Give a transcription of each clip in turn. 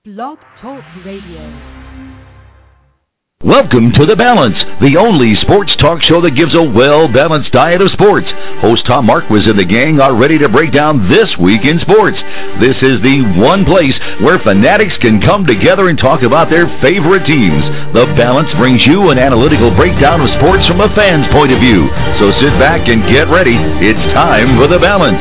Blog Talk Radio. Welcome to The Balance, the only sports talk show that gives a well-balanced diet of sports. Host Tom Marquis and the gang are ready to break down this week in sports. This is the one place where fanatics can come together and talk about their favorite teams. The Balance brings you an analytical breakdown of sports from a fan's point of view. So sit back and get ready. It's time for The Balance.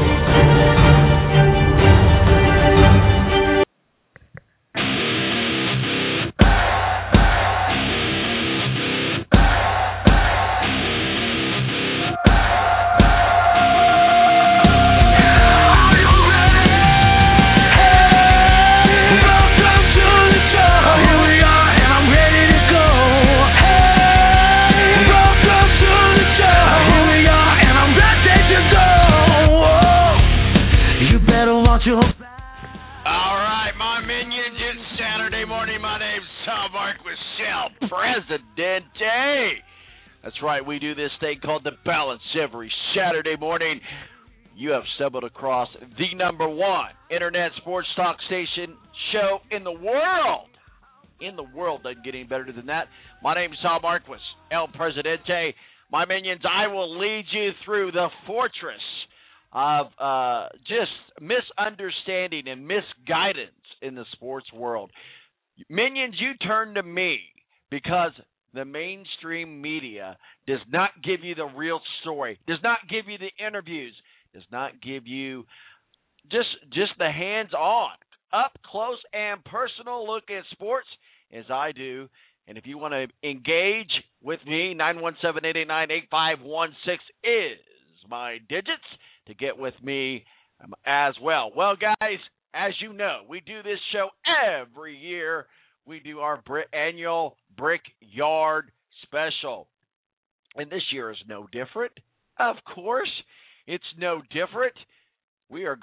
We do this thing called The Balance every Saturday morning. You have stumbled across the number one internet sports talk station show in the world. In the world, doesn't get any better than that. My name is Tom Marquis, El Presidente. My minions, I will lead you through the fortress of just misunderstanding and misguidance in the sports world. Minions, you turn to me because the mainstream media does not give you the real story, does not give you the interviews, does not give you just the hands-on, up-close and personal look at sports as I do. And if you want to engage with me, 917-889-8516 is my digits to get with me as well. Well, guys, as you know, we do this show every year. We do our annual Brickyard Special. And this year is no different. Of course, it's no different. We are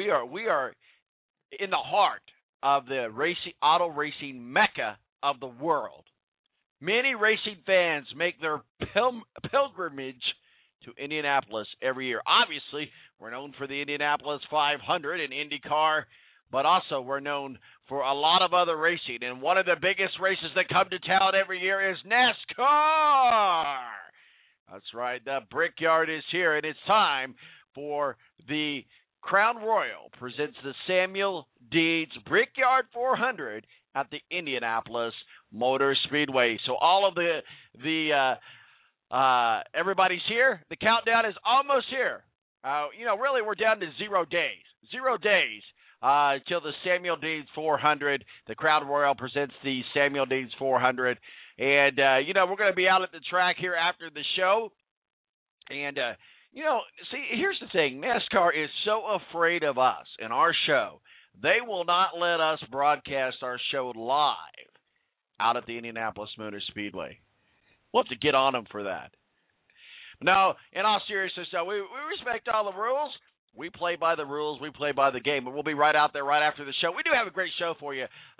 in the heart of the auto racing mecca of the world. Many racing fans make their pilgrimage to Indianapolis every year. Obviously, we're known for the Indianapolis 500 and IndyCar, but also we're known for a lot of other racing. And one of the biggest races that come to town every year is NASCAR. That's right, the Brickyard is here, and it's time for the Crown Royal presents the Samuel Deeds Brickyard 400 at the Indianapolis Motor Speedway. So all of the everybody's here. The countdown is almost here. Really we're down to 0 days. 0 days. Till the Samuel Deeds 400. The Crown Royal presents the Samuel Deeds 400. And, we're going to be out at the track here after the show. And, see, here's the thing. NASCAR is so afraid of us and our show. They will not let us broadcast our show live out at the Indianapolis Motor Speedway. We'll have to get on them for that. No, in all seriousness, we respect all the rules. We play by the rules. We play by the game. But we'll be right out there right after the show. We do have a great show for you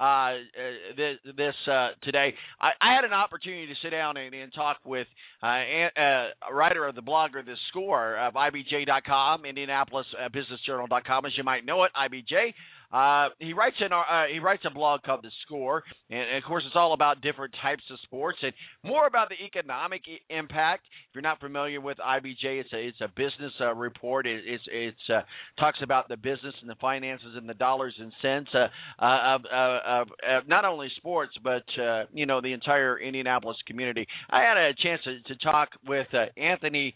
today. I had an opportunity to sit down and talk with a writer of the blogger The Score of IBJ.com, IndianapolisBusinessJournal.com, as you might know it, IBJ. He writes a blog called The Score, and of course it's all about different types of sports and more about the economic impact. If you're not familiar with IBJ, it's a business report. It talks about the business and the finances and the dollars and cents of not only sports but the entire Indianapolis community. I had a chance to talk with Anthony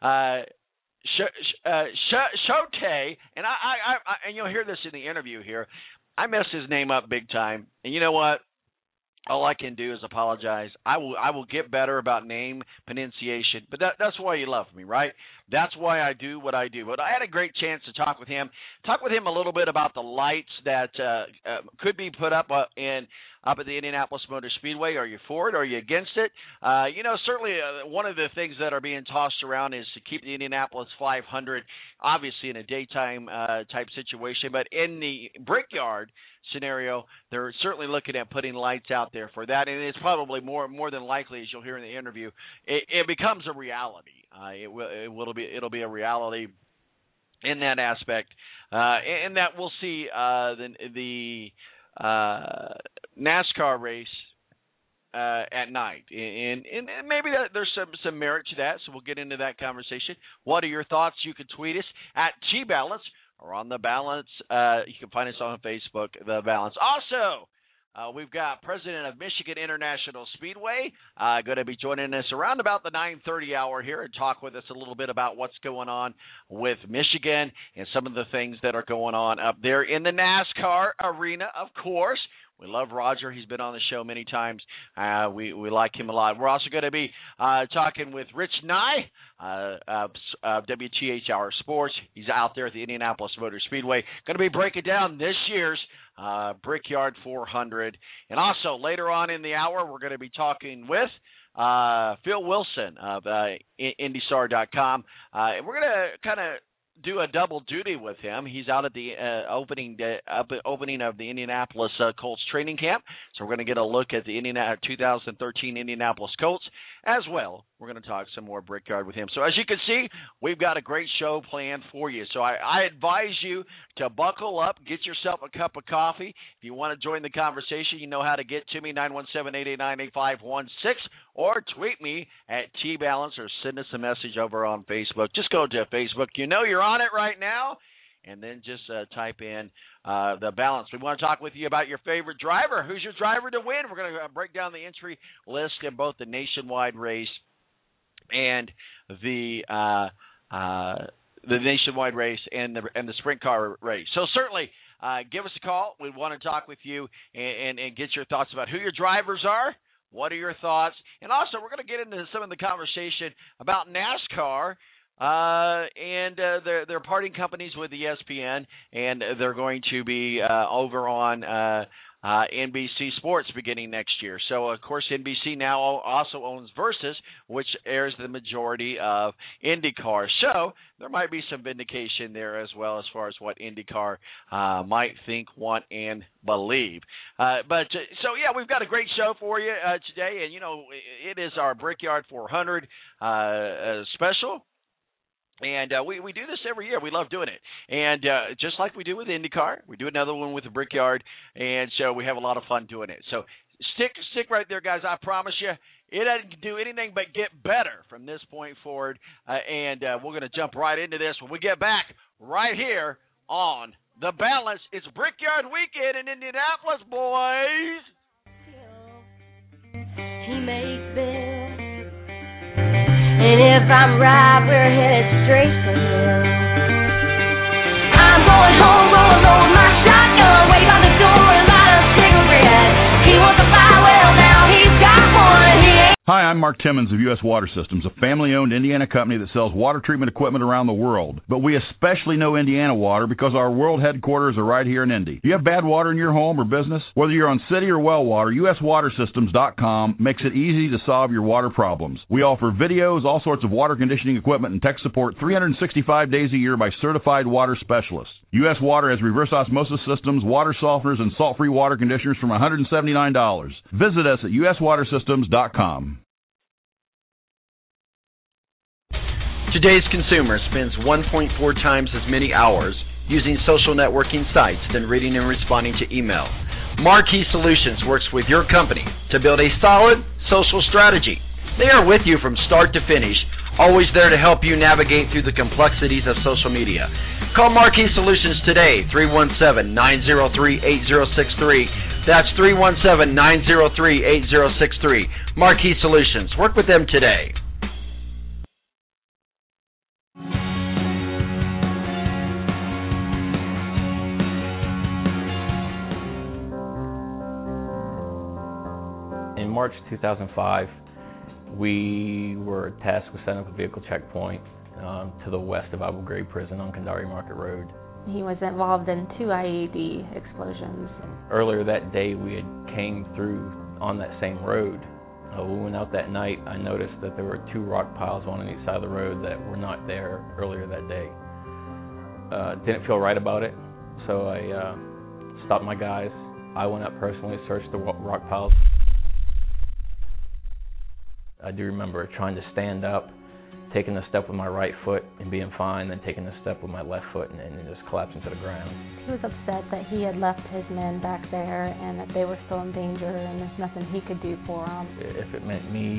Shote, and and you'll hear this in the interview here. I messed his name up big time, and you know what? All I can do is apologize. I will get better about name pronunciation, but that's why you love me, right? That's why I do what I do. But I had a great chance to talk with him a little bit about the lights that could be put up at the Indianapolis Motor Speedway. Are you for it? Are you against it? Certainly one of the things that are being tossed around is to keep the Indianapolis 500 obviously in a daytime type situation, but in the Brickyard scenario, they're certainly looking at putting lights out there for that, and it's probably more than likely, as you'll hear in the interview, it becomes a reality. It'll be a reality in that aspect, and that we'll see the NASCAR race at night, and maybe there's some merit to that, so we'll get into that conversation. What are your thoughts? You can tweet us at G-Balance or on The Balance. You can find us on Facebook, The Balance. Also, we've got President of Michigan International Speedway going to be joining us around about the 9:30 hour here and talk with us a little bit about what's going on with Michigan and some of the things that are going on up there in the NASCAR arena, of course. We love Roger. He's been on the show many times. We like him a lot. We're also going to be talking with Rich Nye of WTH Hour Sports. He's out there at the Indianapolis Motor Speedway. Going to be breaking down this year's Brickyard 400. And also, later on in the hour, we're going to be talking with Phil Wilson of IndyStar.com. And we're going to kind of do a double duty with him. He's out at the opening of the Indianapolis Colts training camp, so we're going to get a look at the 2013 Indianapolis Colts as well. We're going to talk some more Brickyard with him. So as you can see, we've got a great show planned for you. So I advise you to buckle up, get yourself a cup of coffee. If you want to join the conversation, you know how to get to me, 917-889-8516, or tweet me at T-Balance or send us a message over on Facebook. Just go to Facebook. You know you're on it right now, and then just type in The Balance. We want to talk with you about your favorite driver. Who's your driver to win? We're going to break down the entry list in both the nationwide race and the nationwide race and the sprint car race. So certainly give us a call. We want to talk with you and get your thoughts about who your drivers are. What are your thoughts? And also, we're going to get into some of the conversation about NASCAR and their parting companies with ESPN, and they're going to be over on NBC Sports beginning next year. So, of course, NBC now also owns Versus, which airs the majority of IndyCar. So there might be some vindication there as well as far as what IndyCar might think, want, and believe. So, we've got a great show for you today. And, it is our Brickyard 400 special. And we do this every year. We love doing it. And just like we do with IndyCar, we do another one with the Brickyard. And so we have a lot of fun doing it. So stick right there, guys. I promise you, it doesn't do anything but get better from this point forward. And we're going to jump right into this when we get back right here on The Balance. It's Brickyard Weekend in Indianapolis, boys. He makes Bill. And if I'm right, we're headed straight for him. I'm going home, gonna load my shotgun, wave out the door and light a cigarette. He wants a fire, well now he's got one. He ain't. Hi, I'm Mark Timmons of U.S. Water Systems, a family-owned Indiana company that sells water treatment equipment around the world. But we especially know Indiana water because our world headquarters are right here in Indy. Do you have bad water in your home or business? Whether you're on city or well water, USWaterSystems.com makes it easy to solve your water problems. We offer videos, all sorts of water conditioning equipment, and tech support 365 days a year by certified water specialists. U.S. Water has reverse osmosis systems, water softeners, and salt-free water conditioners from $179. Visit us at USWaterSystems.com. Today's consumer spends 1.4 times as many hours using social networking sites than reading and responding to email. Marquee Solutions works with your company to build a solid social strategy. They are with you from start to finish, always there to help you navigate through the complexities of social media. Call Marquee Solutions today, 317-903-8063. That's 317-903-8063. Marquee Solutions. Work with them today. In March 2005, we were tasked with setting up a vehicle checkpoint to the west of Abu Ghraib Prison on Kandari Market Road. He was involved in 2 IED explosions. Earlier that day, we had came through on that same road. We went out that night. I noticed that there were 2 rock piles, one on each side of the road, that were not there earlier that day. Didn't feel right about it, so I stopped my guys. I went up personally, searched the rock piles. I do remember trying to stand up, taking a step with my right foot and being fine, then taking a step with my left foot and just collapsing to the ground. He was upset that he had left his men back there and that they were still in danger and there's nothing he could do for them. If it meant me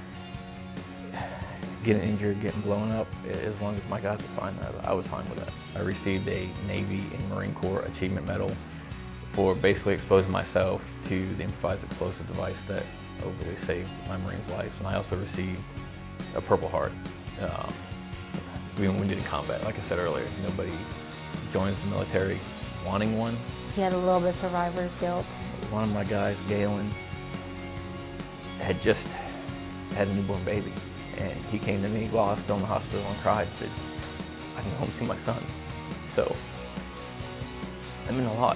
getting injured, getting blown up, as long as my guys were fine, I was fine with that. I received a Navy and Marine Corps Achievement Medal for basically exposing myself to the improvised explosive device that overly saved my Marine's life. And I also received a Purple Heart. Being wounded in combat, like I said earlier, nobody joins the military wanting one. He had a little bit of survivor's guilt. One of my guys, Galen, had just had a newborn baby, and he came to me while I was still in the hospital and cried and said, I can go home and see my son. So, that meant a lot.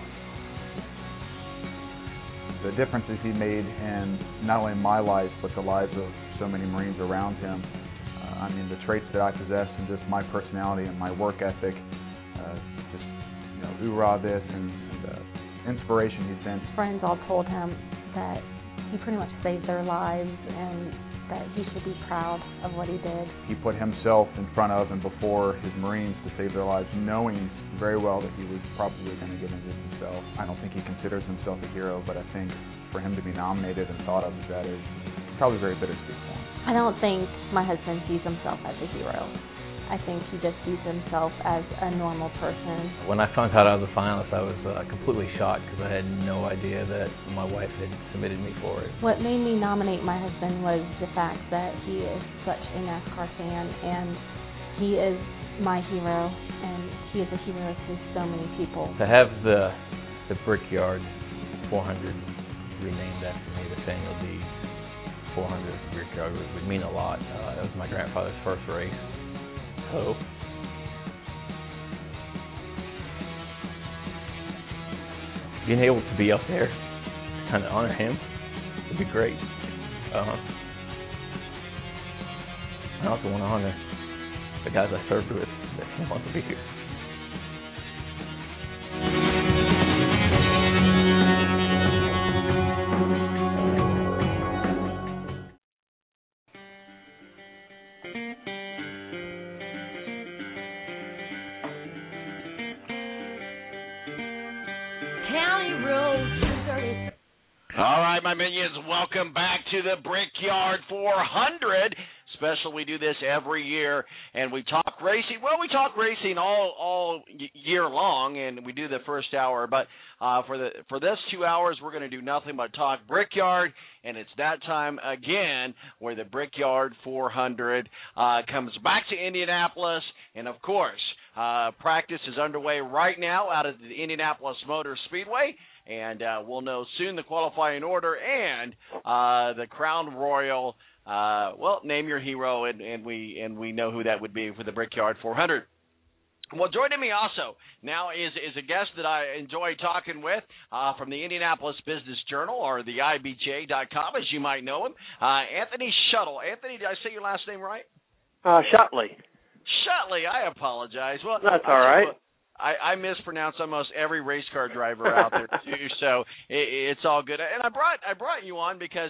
The differences he made in not only my life, but the lives of so many Marines around him. I mean, the traits that I possess and just my personality and my work ethic, just, hoorah this and the inspiration he's been. Friends all told him that he pretty much saved their lives and that he should be proud of what he did. He put himself in front of and before his Marines to save their lives, knowing very well that he was probably going to get injured himself. I don't think he considers himself a hero, but I think for him to be nominated and thought of as that is probably very bittersweet for him. I don't think my husband sees himself as a hero. I think he just sees himself as a normal person. When I found out I was a finalist, I was completely shocked because I had no idea that my wife had submitted me for it. What made me nominate my husband was the fact that he is such a NASCAR fan, and he is my hero, and he is a hero to so many people. To have the Brickyard 400 renamed after me, the Samuel D. 400 Brickyard would mean a lot. That was my grandfather's first race. So, being able to be up there to kind of honor him would be great. I also want to honor the guys I served with that came on to be here. My minions, welcome back to the Brickyard 400 special. We do this every year, and we talk racing. Well, we talk racing all year long, and we do the first hour. But for this 2 hours, we're going to do nothing but talk Brickyard, and it's that time again where the Brickyard 400 comes back to Indianapolis, and of course, practice is underway right now out at the Indianapolis Motor Speedway. And we'll know soon the qualifying order and the Crown Royal. Name your hero, and we know who that would be for the Brickyard 400. Well, joining me also now is a guest that I enjoy talking with from the Indianapolis Business Journal, or the IBJ.com, as you might know him, Anthony Shuttle. Anthony, did I say your last name right? Shutley. Shutley, I apologize. Well, that's all right. I mispronounce almost every race car driver out there too, so it's all good. And I brought you on because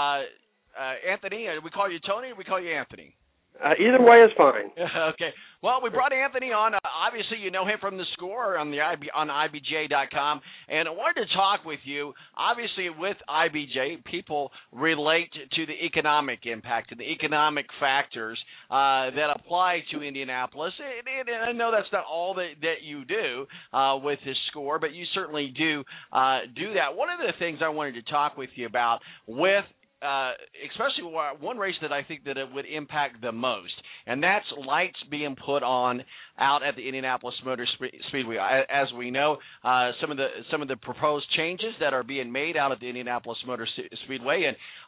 Anthony. We call you Tony, or we call you Anthony? Either way is fine. Okay. Well, we brought Anthony on. Obviously, you know him from The Score on on IBJ.com, and I wanted to talk with you. Obviously, with IBJ, people relate to the economic impact and the economic factors that apply to Indianapolis. And I know that's not all that you do with The Score, but you certainly do that. One of the things I wanted to talk with you about with especially one race that I think that it would impact the most, and that's lights being put on out at the Indianapolis Motor Speedway. As we know, some of the proposed changes that are being made out at the Indianapolis Motor Speedway,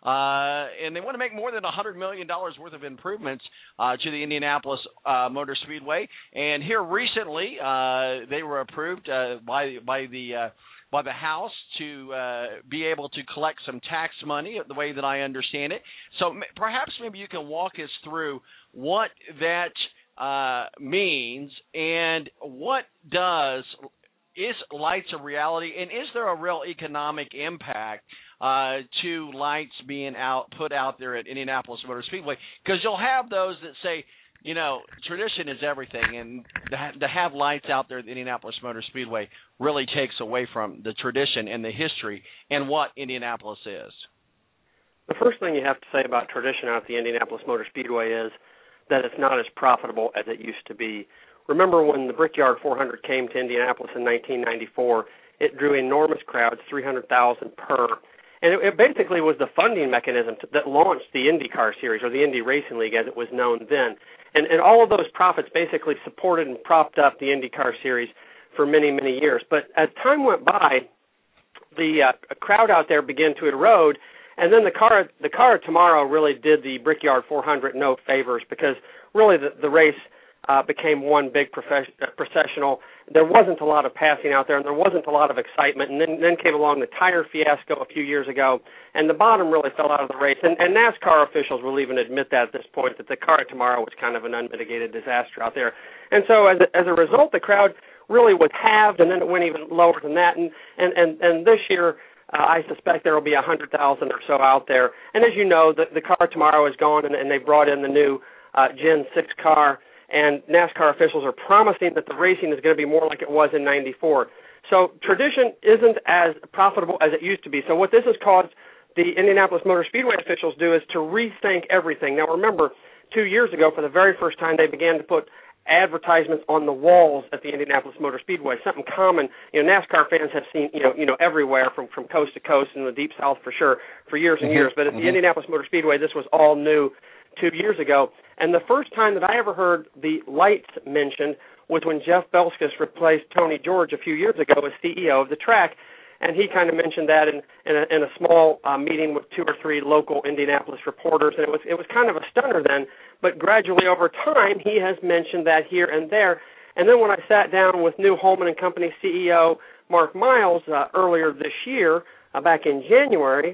and they want to make more than $100 million worth of improvements to the Indianapolis Motor Speedway. And here recently, they were approved by the House to be able to collect some tax money, the way that I understand it. So perhaps maybe you can walk us through what that means, and is lights a reality, and is there a real economic impact to lights being put out there at Indianapolis Motor Speedway? Because you'll have those that say, You know, tradition is everything, and to have lights out there at the Indianapolis Motor Speedway really takes away from the tradition and the history and what Indianapolis is. The first thing you have to say about tradition out at the Indianapolis Motor Speedway is that it's not as profitable as it used to be. Remember when the Brickyard 400 came to Indianapolis in 1994, it drew enormous crowds, 300,000 per. And it basically was the funding mechanism that launched the IndyCar Series, or the Indy Racing League as it was known then. And all of those profits basically supported and propped up the IndyCar Series for many, many years. But as time went by, the crowd out there began to erode, and then the car tomorrow really did the Brickyard 400 no favors, because really the race became one big processional. There wasn't a lot of passing out there, and there wasn't a lot of excitement. And then came along the tire fiasco a few years ago, and the bottom really fell out of the race. And NASCAR officials will even admit that at this point, that the car tomorrow was kind of an unmitigated disaster out there. And so as a result, the crowd really was halved, and then it went even lower than that. And this year, I suspect there will be 100,000 or so out there. And as you know, the car tomorrow is gone, and they brought in the new Gen 6 car. And NASCAR officials are promising that the racing is going to be more like it was in '94. So tradition isn't as profitable as it used to be. So what this has caused the Indianapolis Motor Speedway officials do is to rethink everything. Now remember, 2 years ago, for the very first time, they began to put advertisements on the walls at the Indianapolis Motor Speedway, something common. NASCAR fans have seen, everywhere from coast to coast in the Deep South for sure, for years and years. But at the Indianapolis Motor Speedway, this was all new 2 years ago. And the first time that I ever heard the lights mentioned was when Jeff Belskis replaced Tony George a few years ago as CEO of the track. And he kind of mentioned that in a small meeting with 2 or 3 local Indianapolis reporters, and it was kind of a stunner then. But gradually over time, he has mentioned that here and there. And then when I sat down with New Holman and Company CEO Mark Miles earlier this year, back in January,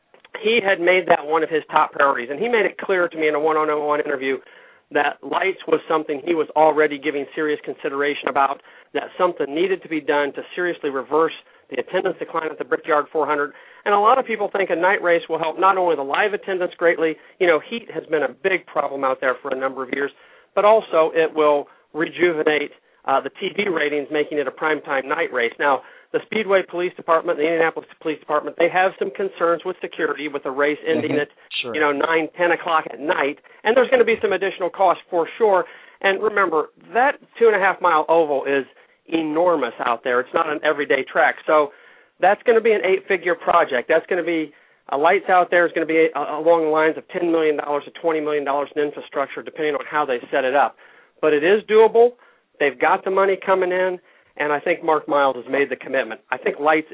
he had made that one of his top priorities, and he made it clear to me in a one-on-one interview that lights was something he was already giving serious consideration about, that something needed to be done to seriously reverse the attendance decline at the Brickyard 400. And a lot of people think a night race will help not only the live attendance greatly, heat has been a big problem out there for a number of years, but also it will rejuvenate the TV ratings, making it a primetime night race. Now, the Speedway Police Department, the Indianapolis Police Department, they have some concerns with security with the race ending at 9, 10 o'clock at night, and there's going to be some additional cost for sure. And remember, that 2.5-mile oval is enormous out there. It's not an everyday track, so that's going to be an 8-figure project. That's going to be lights out there is going to be along the lines of $10 million to $20 million in infrastructure, depending on how they set it up. But it is doable. They've got the money coming in. And I think Mark Miles has made the commitment. I think lights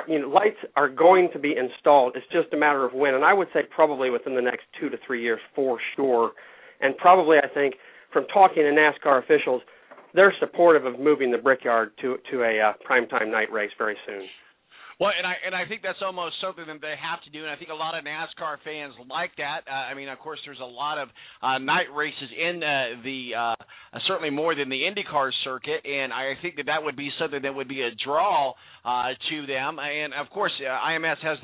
are going to be installed. It's just a matter of when. And I would say probably within the next 2 to 3 years for sure. And probably, I think, from talking to NASCAR officials, they're supportive of moving the Brickyard to a primetime night race very soon. Well, and I think that's almost something that they have to do, and I think a lot of NASCAR fans like that. Of course, there's a lot of night races in certainly more than the IndyCar circuit, and I think that would be something that would be a draw to them. And of course, IMS has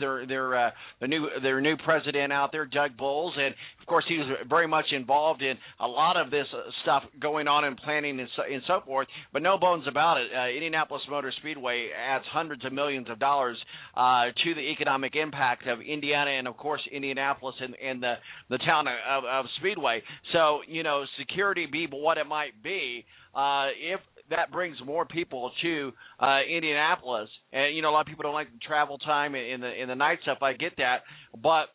their new president out there, Doug Bowles, and of course he was very much involved in a lot of this stuff going on in planning and so forth. But no bones about it, Indianapolis Motor Speedway adds hundreds of millions of dollars to the economic impact of Indiana and of course Indianapolis and the town of Speedway. So security be what it might be, if that brings more people to Indianapolis, and a lot of people don't like the travel time in the night stuff. I get that, but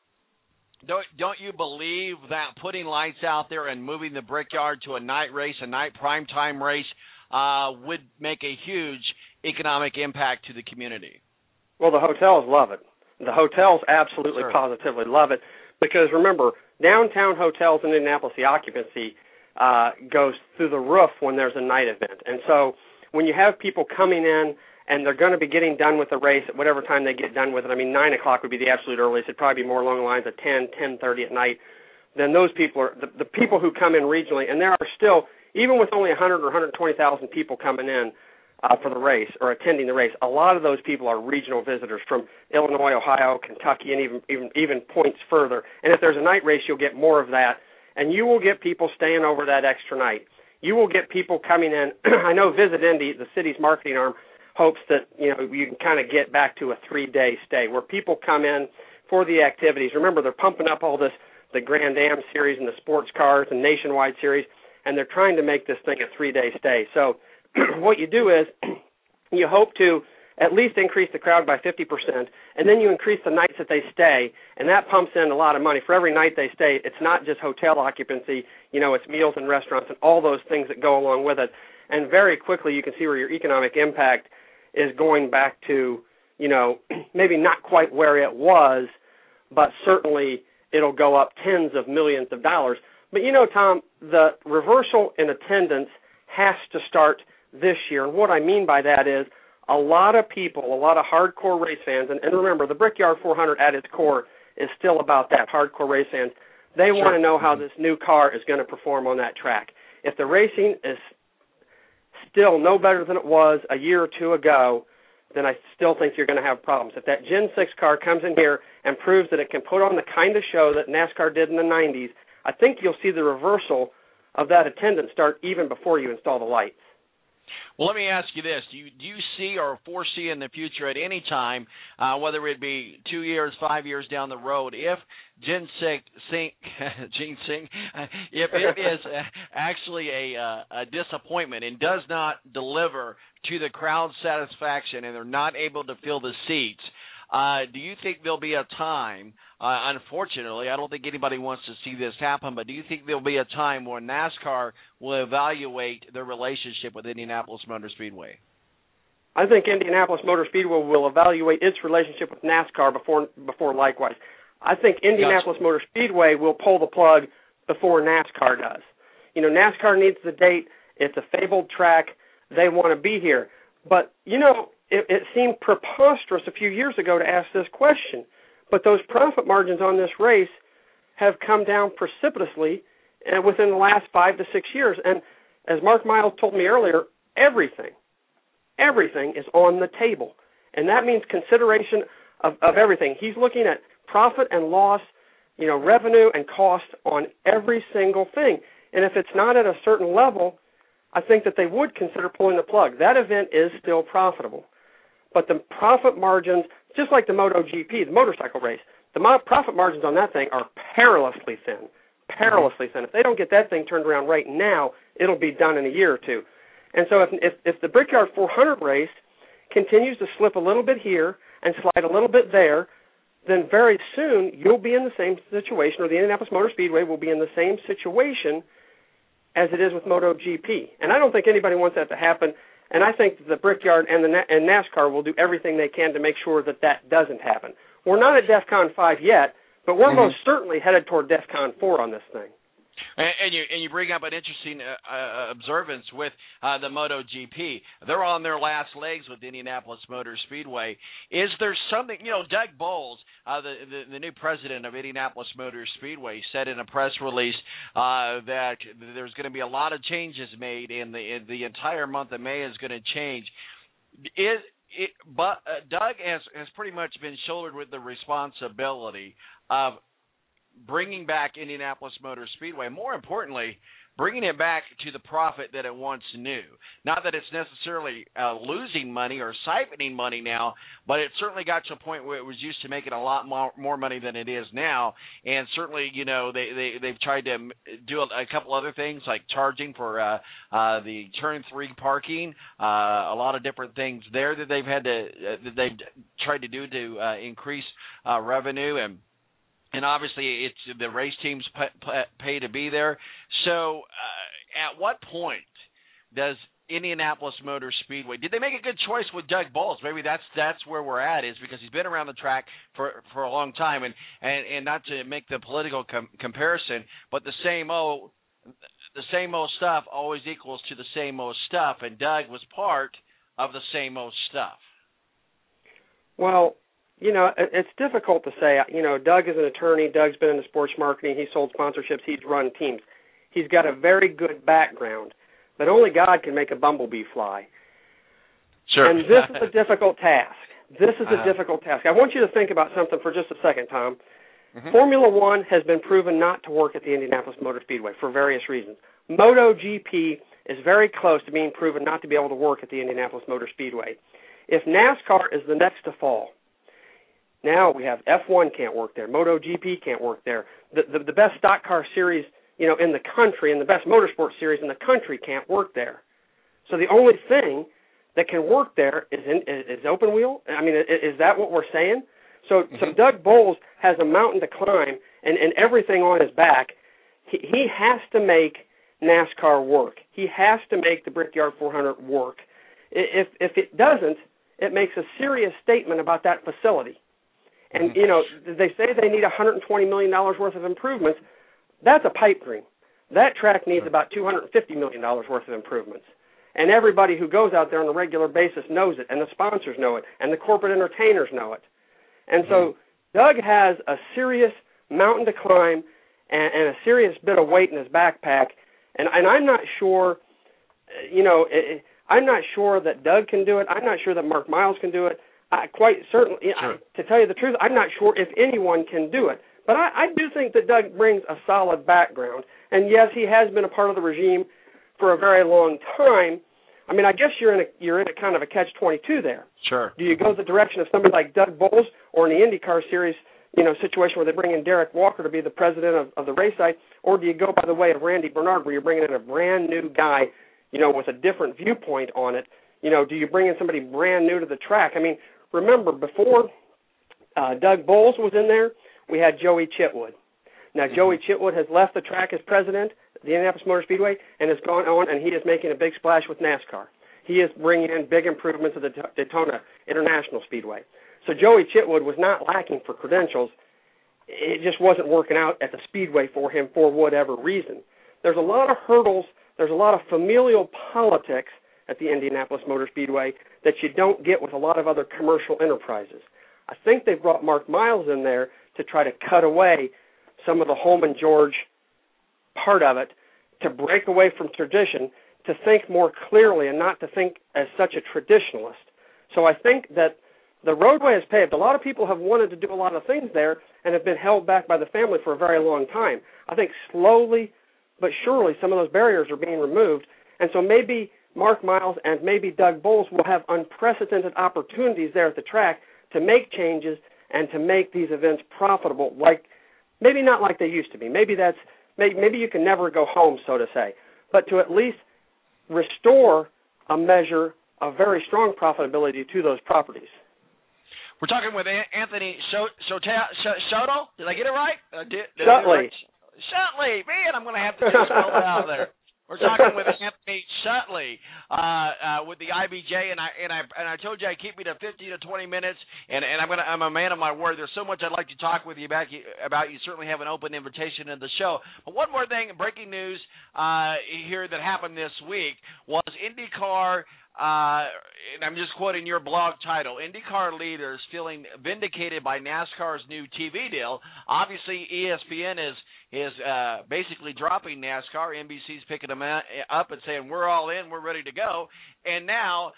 don't you believe that putting lights out there and moving the Brickyard to a night race, a night primetime race, would make a huge economic impact to the community? Well, the hotels love it. The hotels absolutely, positively love it, because remember, downtown hotels in Indianapolis, the occupancy goes through the roof when there's a night event. And so when you have people coming in and they're going to be getting done with the race at whatever time they get done with it, 9 o'clock would be the absolute earliest. It'd probably be more along the lines of 10, 10:30 at night. Then those people are the people who come in regionally, and there are still, even with only 100 or 120,000 people coming in for the race or attending the race, a lot of those people are regional visitors from Illinois, Ohio, Kentucky, and even points further. And if there's a night race, you'll get more of that. and you will get people staying over that extra night. You will get people coming in. I know Visit Indy, the city's marketing arm, hopes that you can kind of get back to a 3-day stay where people come in for the activities. Remember, they're pumping up all this, the Grand Am series and the sports cars and Nationwide series, and they're trying to make this thing a 3-day stay. So what you do is you hope to at least increase the crowd by 50%, and then you increase the nights that they stay, and that pumps in a lot of money. For every night they stay, it's not just hotel occupancy, it's meals and restaurants and all those things that go along with it. And very quickly you can see where your economic impact is going back to, maybe not quite where it was, but certainly it'll go up tens of millions of dollars. But, Tom, the reversal in attendance has to start this year. And what I mean by that is a lot of people, a lot of hardcore race fans, and remember, the Brickyard 400 at its core is still about that, hardcore race fans. They want to know how this new car is going to perform on that track. If the racing is still no better than it was a year or two ago, then I still think you're going to have problems. If that Gen 6 car comes in here and proves that it can put on the kind of show that NASCAR did in the 90s, I think you'll see the reversal of that attendance start even before you install the lights. Well, let me ask you this. Do you see or foresee in the future at any time, whether it be 2 years, 5 years down the road, if Gen 6, if it is actually a disappointment and does not deliver to the crowd satisfaction and they're not able to fill the seats, do you think there'll be a time, unfortunately, I don't think anybody wants to see this happen, but do you think there'll be a time where NASCAR will evaluate their relationship with Indianapolis Motor Speedway? I think Indianapolis Motor Speedway will evaluate its relationship with NASCAR before likewise. I think Indianapolis Motor Speedway will pull the plug before NASCAR does. NASCAR needs the date. It's a fabled track. They want to be here. But, it seemed preposterous a few years ago to ask this question, but those profit margins on this race have come down precipitously within the last 5 to 6 years. And as Mark Miles told me earlier, everything is on the table. And that means consideration of everything. He's looking at profit and loss, revenue and cost on every single thing. And if it's not at a certain level, I think that they would consider pulling the plug. That event is still profitable. But the profit margins, just like the MotoGP, the motorcycle race, the profit margins on that thing are perilously thin. If they don't get that thing turned around right now, it'll be done in a year or two. And so if the Brickyard 400 race continues to slip a little bit here and slide a little bit there, then very soon you'll be in the same situation, or the Indianapolis Motor Speedway will be in the same situation as it is with MotoGP. And I don't think anybody wants that to happen. And I think the Brickyard and NASCAR will do everything they can to make sure that doesn't happen. We're not at DEFCON 5 yet, but we're most certainly headed toward DEFCON 4 on this thing. And you bring up an interesting observance with the MotoGP. They're on their last legs with Indianapolis Motor Speedway. Is there something, Doug Bowles, the new president of Indianapolis Motor Speedway, said in a press release that there's going to be a lot of changes made, and the entire month of May is going to change. But Doug has pretty much been shouldered with the responsibility of bringing back Indianapolis Motor Speedway, more importantly, bringing it back to the profit that it once knew. Not that it's necessarily losing money or siphoning money now, but it certainly got to a point where it was used to making a lot more money than it is now. And certainly, they've tried to do a couple other things like charging for the Turn 3 parking, a lot of different things there that they've tried to do to increase revenue. And obviously, it's the race teams pay to be there. So, at what point does Indianapolis Motor Speedway? Did they make a good choice with Doug Bowles? Maybe that's where we're at, is because he's been around the track for a long time, and not to make the political comparison, but the same old stuff always equals to the same old stuff, and Doug was part of the same old stuff. Well, it's difficult to say. Doug is an attorney. Doug's been into sports marketing. He's sold sponsorships. He's run teams. He's got a very good background, but only God can make a bumblebee fly. Sure. And this is a difficult task. I want you to think about something for just a second, Tom. Formula One has been proven not to work at the Indianapolis Motor Speedway for various reasons. MotoGP is very close to being proven not to be able to work at the Indianapolis Motor Speedway. If NASCAR is the next to fall, now we have F1 can't work there, MotoGP can't work there. The best stock car series, in the country and the best motorsport series in the country can't work there. So the only thing that can work there is open wheel. I mean, is that what we're saying? So Doug Boles has a mountain to climb and everything on his back. He has to make NASCAR work. He has to make the Brickyard 400 work. If it doesn't, it makes a serious statement about that facility. And, they say they need $120 million worth of improvements. That's a pipe dream. That track needs about $250 million worth of improvements. And everybody who goes out there on a regular basis knows it, and the sponsors know it, and the corporate entertainers know it. And so Doug has a serious mountain to climb and a serious bit of weight in his backpack. And I'm not sure, I'm not sure that Doug can do it. I'm not sure that Mark Miles can do it. Quite certainly, to tell you the truth, I'm not sure if anyone can do it. But I do think that Doug brings a solid background. And yes, he has been a part of the regime for a very long time. I mean, I guess you're in a kind of a catch-22 there. Sure. Do you go the direction of somebody like Doug Boles, or in the IndyCar series, situation where they bring in Derek Walker to be the president of the race site, or do you go by the way of Randy Bernard, where you're bringing in a brand new guy, with a different viewpoint on it? Do you bring in somebody brand new to the track? I mean, remember, before Doug Boles was in there, we had Joey Chitwood. Now, Joey Chitwood has left the track as president of the Indianapolis Motor Speedway and has gone on, and he is making a big splash with NASCAR. He is bringing in big improvements to the Daytona International Speedway. So Joey Chitwood was not lacking for credentials. It just wasn't working out at the Speedway for him for whatever reason. There's a lot of hurdles. There's a lot of familial politics at the Indianapolis Motor Speedway that you don't get with a lot of other commercial enterprises. I think they've brought Mark Miles in there to try to cut away some of the Holman George part of it, to break away from tradition, to think more clearly and not to think as such a traditionalist. So I think that the roadway is paved. A lot of people have wanted to do a lot of things there and have been held back by the family for a very long time. I think slowly but surely some of those barriers are being removed, and so maybe Mark Miles and maybe Doug Boles will have unprecedented opportunities there at the track to make changes and to make these events profitable, like maybe not like they used to be. Maybe you can never go home, so to say, but to at least restore a measure of very strong profitability to those properties. We're talking with Anthony Shoto. Did I get it right? Shutley. Shutley. Man, I'm going to have to just spell it out there. We're talking with Anthony Shutley with the IBJ, and I told you I'd keep me to 15 to 20 minutes, and I'm a man of my word. There's so much I'd like to talk with you about. You certainly have an open invitation in the show. But one more thing, breaking news here that happened this week was IndyCar. And I'm just quoting your blog title, IndyCar leaders feeling vindicated by NASCAR's new TV deal. Obviously, ESPN is basically dropping NASCAR. NBC's picking them up and saying, we're all in, we're ready to go. And now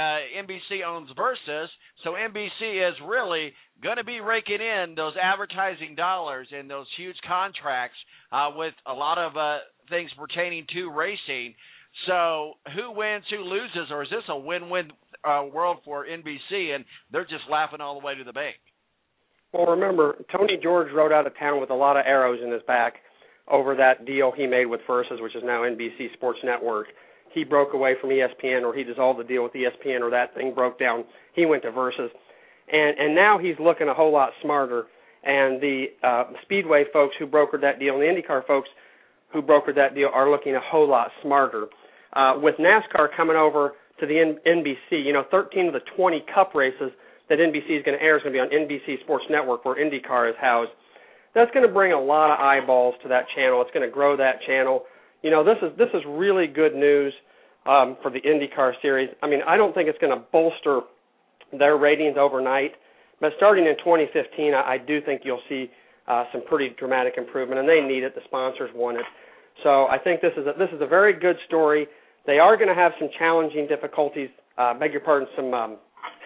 NBC owns Versus, so NBC is really going to be raking in those advertising dollars and those huge contracts with a lot of things pertaining to racing. So who wins, who loses, or is this a win-win world for NBC, and they're just laughing all the way to the bank? Well, remember, Tony George rode out of town with a lot of arrows in his back over that deal he made with Versus, which is now NBC Sports Network. He broke away from ESPN, or he dissolved the deal with ESPN, or that thing broke down. He went to Versus. And now he's looking a whole lot smarter. And the Speedway folks who brokered that deal and the IndyCar folks who brokered that deal are looking a whole lot smarter. With NASCAR coming over to the NBC, 13 of the 20 Cup races that NBC is going to air is going to be on NBC Sports Network, where IndyCar is housed. That's going to bring a lot of eyeballs to that channel. It's going to grow that channel. This is really good news for the IndyCar series. I mean, I don't think it's going to bolster their ratings overnight, but starting in 2015, I do think you'll see some pretty dramatic improvement, and they need it. The sponsors want it. So I think this is a very good story. They are going to have some challenging difficulties, some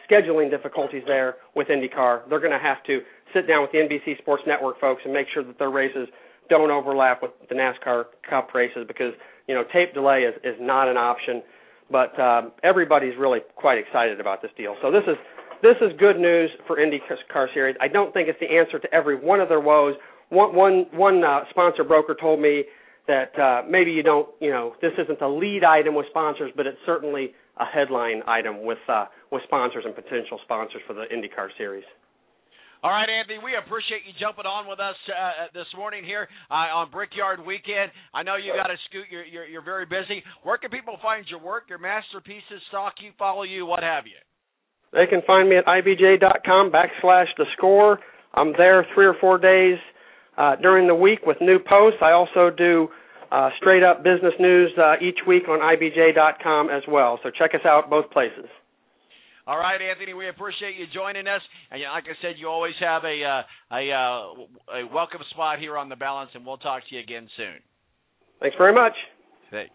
scheduling difficulties there with IndyCar. They're going to have to sit down with the NBC Sports Network folks and make sure that their races don't overlap with the NASCAR Cup races, because tape delay is not an option. But everybody's really quite excited about this deal. So this is good news for IndyCar Series. I don't think it's the answer to every one of their woes. One sponsor broker told me that maybe this isn't the lead item with sponsors, but it's certainly a headline item with sponsors and potential sponsors for the IndyCar Series. All right, Anthony, we appreciate you jumping on with us this morning here on Brickyard Weekend. I know you got to scoot. You're very busy. Where can people find your work, your masterpieces, stalk you, follow you, what have you? They can find me at ibj.com/thescore. I'm there 3 or 4 days during the week with new posts. I also do straight-up business news each week on ibj.com as well. So check us out both places. All right, Anthony, we appreciate you joining us. And like I said, you always have a welcome spot here on The Balance, and we'll talk to you again soon. Thanks very much. Thanks.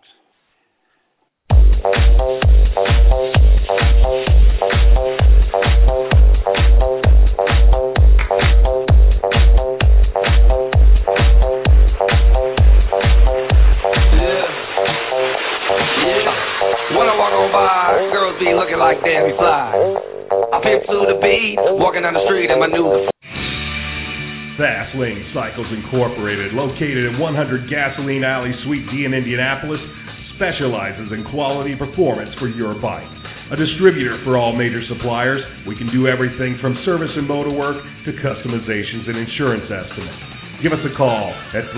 When I walk on by, girls be looking like Debbie Fly. I pimp to the beat, walking down the street in my new Fast Lane Cycles Incorporated, located at 100 Gasoline Alley, Suite D in Indianapolis, specializes in quality performance for your bike. A distributor for all major suppliers, we can do everything from service and motor work to customizations and insurance estimates. Give us a call at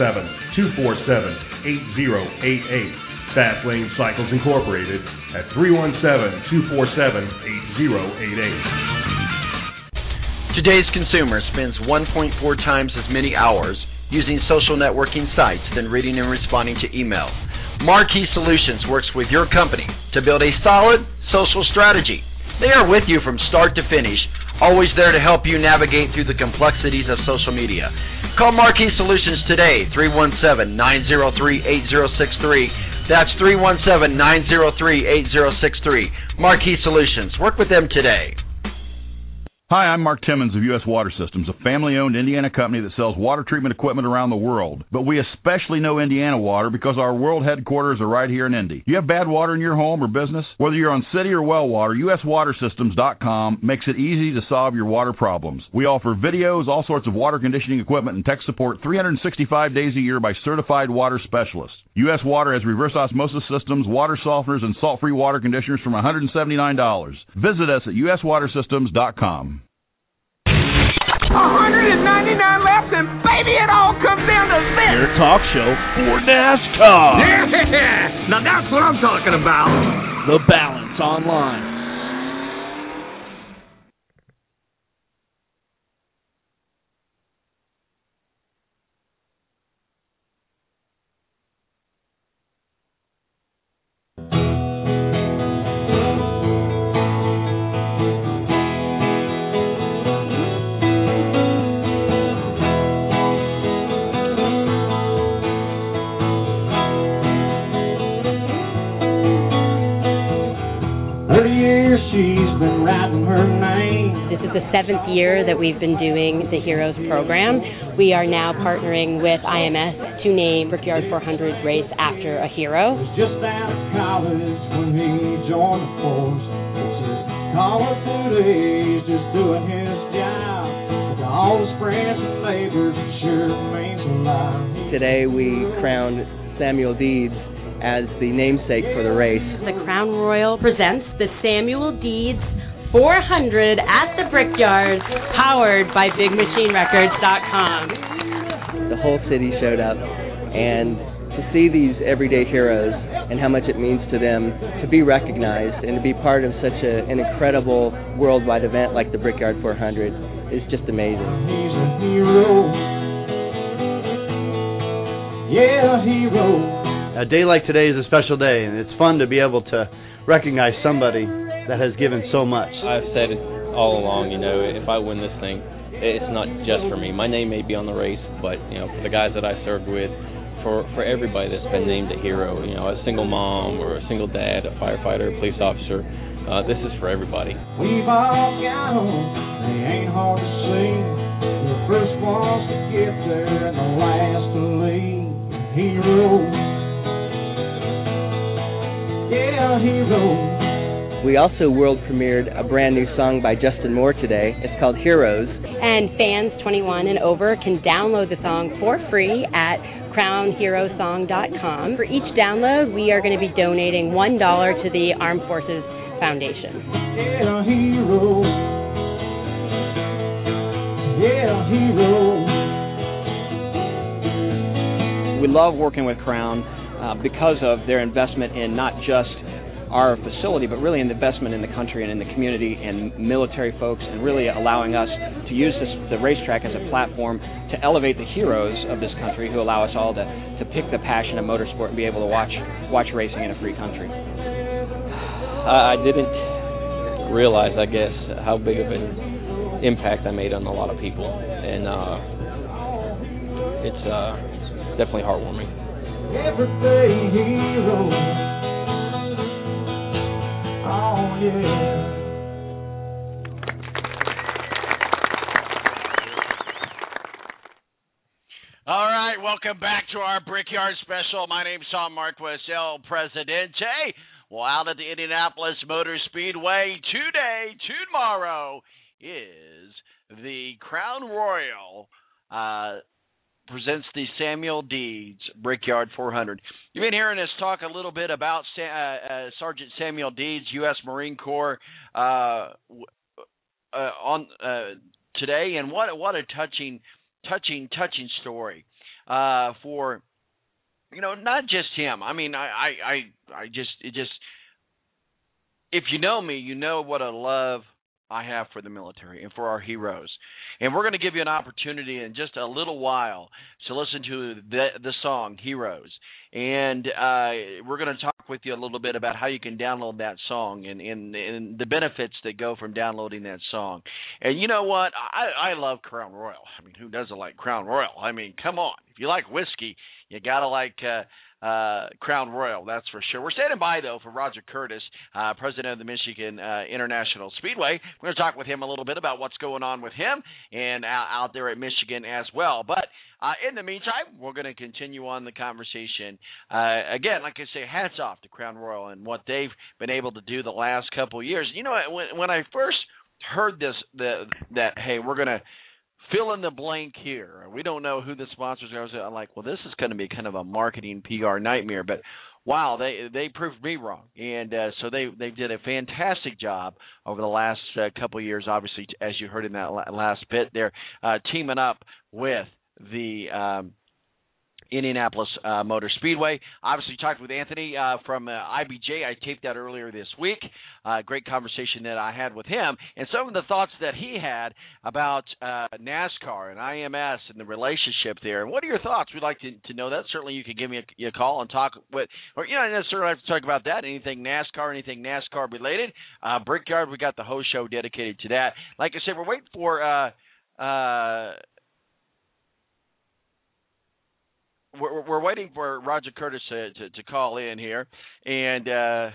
317-247-8088. Fast Lane Cycles Incorporated at 317-247-8088. Today's consumer spends 1.4 times as many hours using social networking sites than reading and responding to email. Marquee Solutions works with your company to build a solid social strategy. They are with you from start to finish, always there to help you navigate through the complexities of social media. Call Marquee Solutions today, 317-903-8063. That's 317-903-8063. Marquee Solutions. Work with them today. Hi, I'm Mark Timmons of U.S. Water Systems, a family-owned Indiana company that sells water treatment equipment around the world. But we especially know Indiana water because our world headquarters are right here in Indy. You have bad water in your home or business? Whether you're on city or well water, USWaterSystems.com makes it easy to solve your water problems. We offer videos, all sorts of water conditioning equipment, and tech support 365 days a year by certified water specialists. U.S. Water has reverse osmosis systems, water softeners, and salt-free water conditioners from $179. Visit us at USWaterSystems.com. 199 left, and baby, it all comes down to this. Your talk show for NASCAR. Yeah, now that's what I'm talking about. The Balance Online. This is the 7th year that we've been doing the Heroes program. We are now partnering with IMS to name Brickyard 400 race after a hero. Just out of college when he joined the force. It's his call of duty, he's just doing his job. To all his friends and neighbors, it sure means a lot. Today we crowned Samuel Deeds as the namesake for the race. The Crown Royal presents the Samuel Deeds 400 at the Brickyard, powered by BigMachineRecords.com. The whole city showed up, and to see these everyday heroes and how much it means to them to be recognized and to be part of such an incredible worldwide event like the Brickyard 400 is just amazing. He's a hero. Yeah, a hero. A day like today is a special day, and it's fun to be able to recognize somebody that has given so much. I've said it all along, if I win this thing, it's not just for me. My name may be on the race, but, for the guys that I served with, for everybody that's been named a hero, a single mom or a single dad, a firefighter, a police officer, this is for everybody. We've all got them, they ain't hard to see. The first ones to get there and the last to leave. Heroes, yeah, heroes. We also world premiered a brand new song by Justin Moore today. It's called Heroes. And fans 21 and over can download the song for free at crownherosong.com. For each download, we are going to be donating $1 to the Armed Forces Foundation. Yeah, heroes. Yeah, heroes. We love working with Crown because of their investment in not just our facility, but really an investment in the country and in the community and military folks, and really allowing us to use the racetrack as a platform to elevate the heroes of this country who allow us all to pick the passion of motorsport and be able to watch racing in a free country. I didn't realize, I guess, how big of an impact I made on a lot of people, and it's definitely heartwarming. Everyday heroes. Oh, yeah. All right, welcome back to our Brickyard special. My name's Tom Marquis, El Presidente. Well, out at the Indianapolis Motor Speedway tomorrow is the Crown Royal presents the Samuel Deeds Brickyard 400. You've been hearing us talk a little bit about Sergeant Samuel Deeds, U.S. Marine Corps, on today, and what a touching story for, you know, not just him. I mean, I just if you know me, you know what a love I have for the military and for our heroes. And we're going to give you an opportunity in just a little while to listen to the song Heroes. And we're going to talk with you a little bit about how you can download that song and the benefits that go from downloading that song. And you know what? I love Crown Royal. I mean, who doesn't like Crown Royal? I mean, come on. If you like whiskey, you got to like Crown Royal, that's for sure. We're standing by, though, for Roger Curtis, president of the Michigan International Speedway. We're going to talk with him a little bit about what's going on with him and out there at Michigan as well. But in the meantime, we're going to continue on the conversation. Again, like I say, hats off to Crown Royal and what they've been able to do the last couple of years. You know, when I first heard this, that hey, we're going to fill in the blank here, we don't know who the sponsors are, I'm like, well, this is going to be kind of a marketing PR nightmare. But wow, they proved me wrong, and so they did a fantastic job over the last couple of years. Obviously, as you heard in that last bit, they're teaming up with the Indianapolis Motor Speedway. Obviously, talked with Anthony from IBJ. I taped that earlier this week. Great conversation that I had with him, and some of the thoughts that he had about NASCAR and IMS and the relationship there. And what are your thoughts? We'd like to know that. Certainly, you could give me a call and talk with, or you don't necessarily have to talk about that. Anything NASCAR related. Brickyard, we got the whole show dedicated to that. Like I said, we're waiting for. We're waiting for Roger Curtis to call in here, and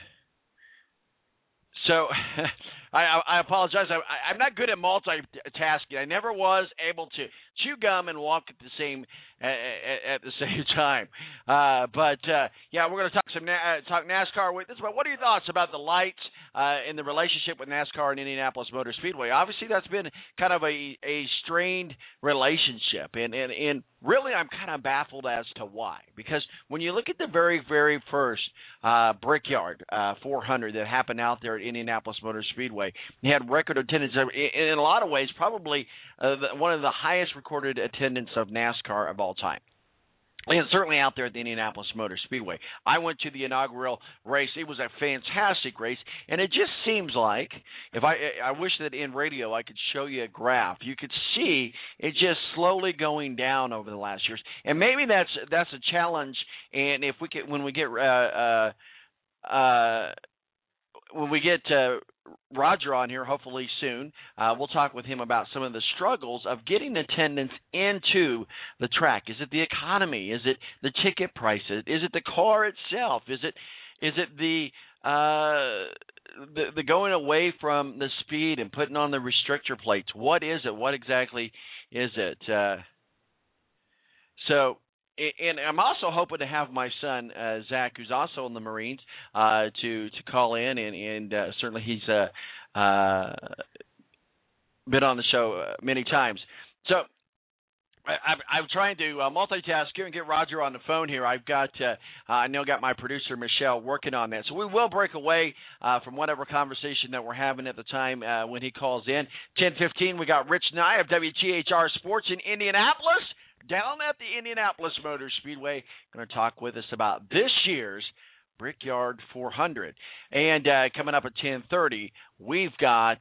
so I apologize. I'm not good at multitasking. I never was able to chew gum and walk at the same time. But yeah, we're going to talk NASCAR with this. But what are your thoughts about the lights in the relationship with NASCAR and Indianapolis Motor Speedway? Obviously, that's been kind of a strained relationship, and really, I'm kind of baffled as to why. Because when you look at the very, very first Brickyard 400 that happened out there at Indianapolis Motor Speedway, they had record attendance. In a lot of ways, probably one of the highest recorded attendance of NASCAR of all time. And certainly out there at the Indianapolis Motor Speedway. I went to the inaugural race. It was a fantastic race, and it just seems like, if I wish that in radio I could show you a graph. You could see it just slowly going down over the last years, and maybe that's a challenge. And if we get when we get Roger on here, hopefully soon, we'll talk with him about some of the struggles of getting attendance into the track. Is it the economy? Is it the ticket prices? Is it the car itself? Is it the the going away from the speed and putting on the restrictor plates. What is it? What exactly is it? And I'm also hoping to have my son Zach, who's also in the Marines, to call in, and certainly he's been on the show many times. So I'm trying to multitask here and get Roger on the phone here. I've got I got my producer Michelle working on that. So we will break away from whatever conversation that we're having at the time when he calls in. 10:15, we got Rich Nye of WGHR Sports in Indianapolis, down at the Indianapolis Motor Speedway, going to talk with us about this year's Brickyard 400. And coming up at 10:30, we've got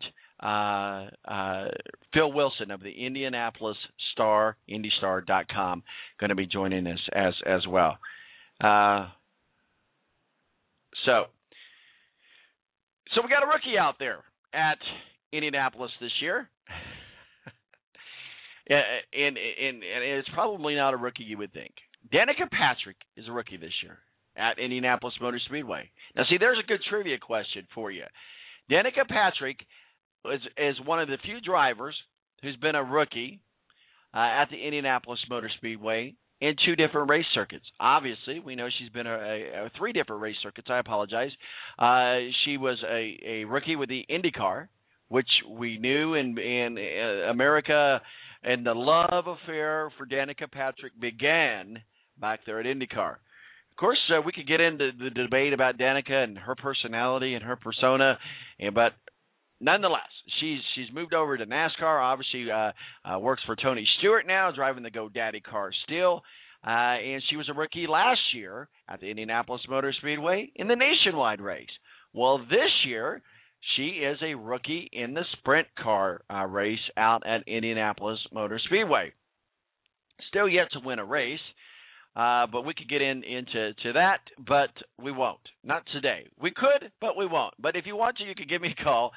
Phil Wilson of the Indianapolis Star, IndyStar.com, going to be joining us as well. So we got a rookie out there at Indianapolis this year. And it's probably not a rookie you would think. Danica Patrick is a rookie this year at Indianapolis Motor Speedway. Now, see, there's a good trivia question for you. Danica Patrick is one of the few drivers who's been a rookie at the Indianapolis Motor Speedway in 2 different race circuits. Obviously, we know she's been a 3 different race circuits. I apologize. She was a rookie with the IndyCar, which we knew in America, and the love affair for Danica Patrick began back there at IndyCar. Of course, we could get into the debate about Danica and her personality and her persona, but nonetheless, she's moved over to NASCAR. Obviously, works for Tony Stewart now, driving the GoDaddy car still. And she was a rookie last year at the Indianapolis Motor Speedway in the Nationwide race. Well, this year, she is a rookie in the sprint car race out at Indianapolis Motor Speedway. Still yet to win a race, but we could get into that, but we won't. Not today. We could, but we won't. But if you want to, you can give me a call,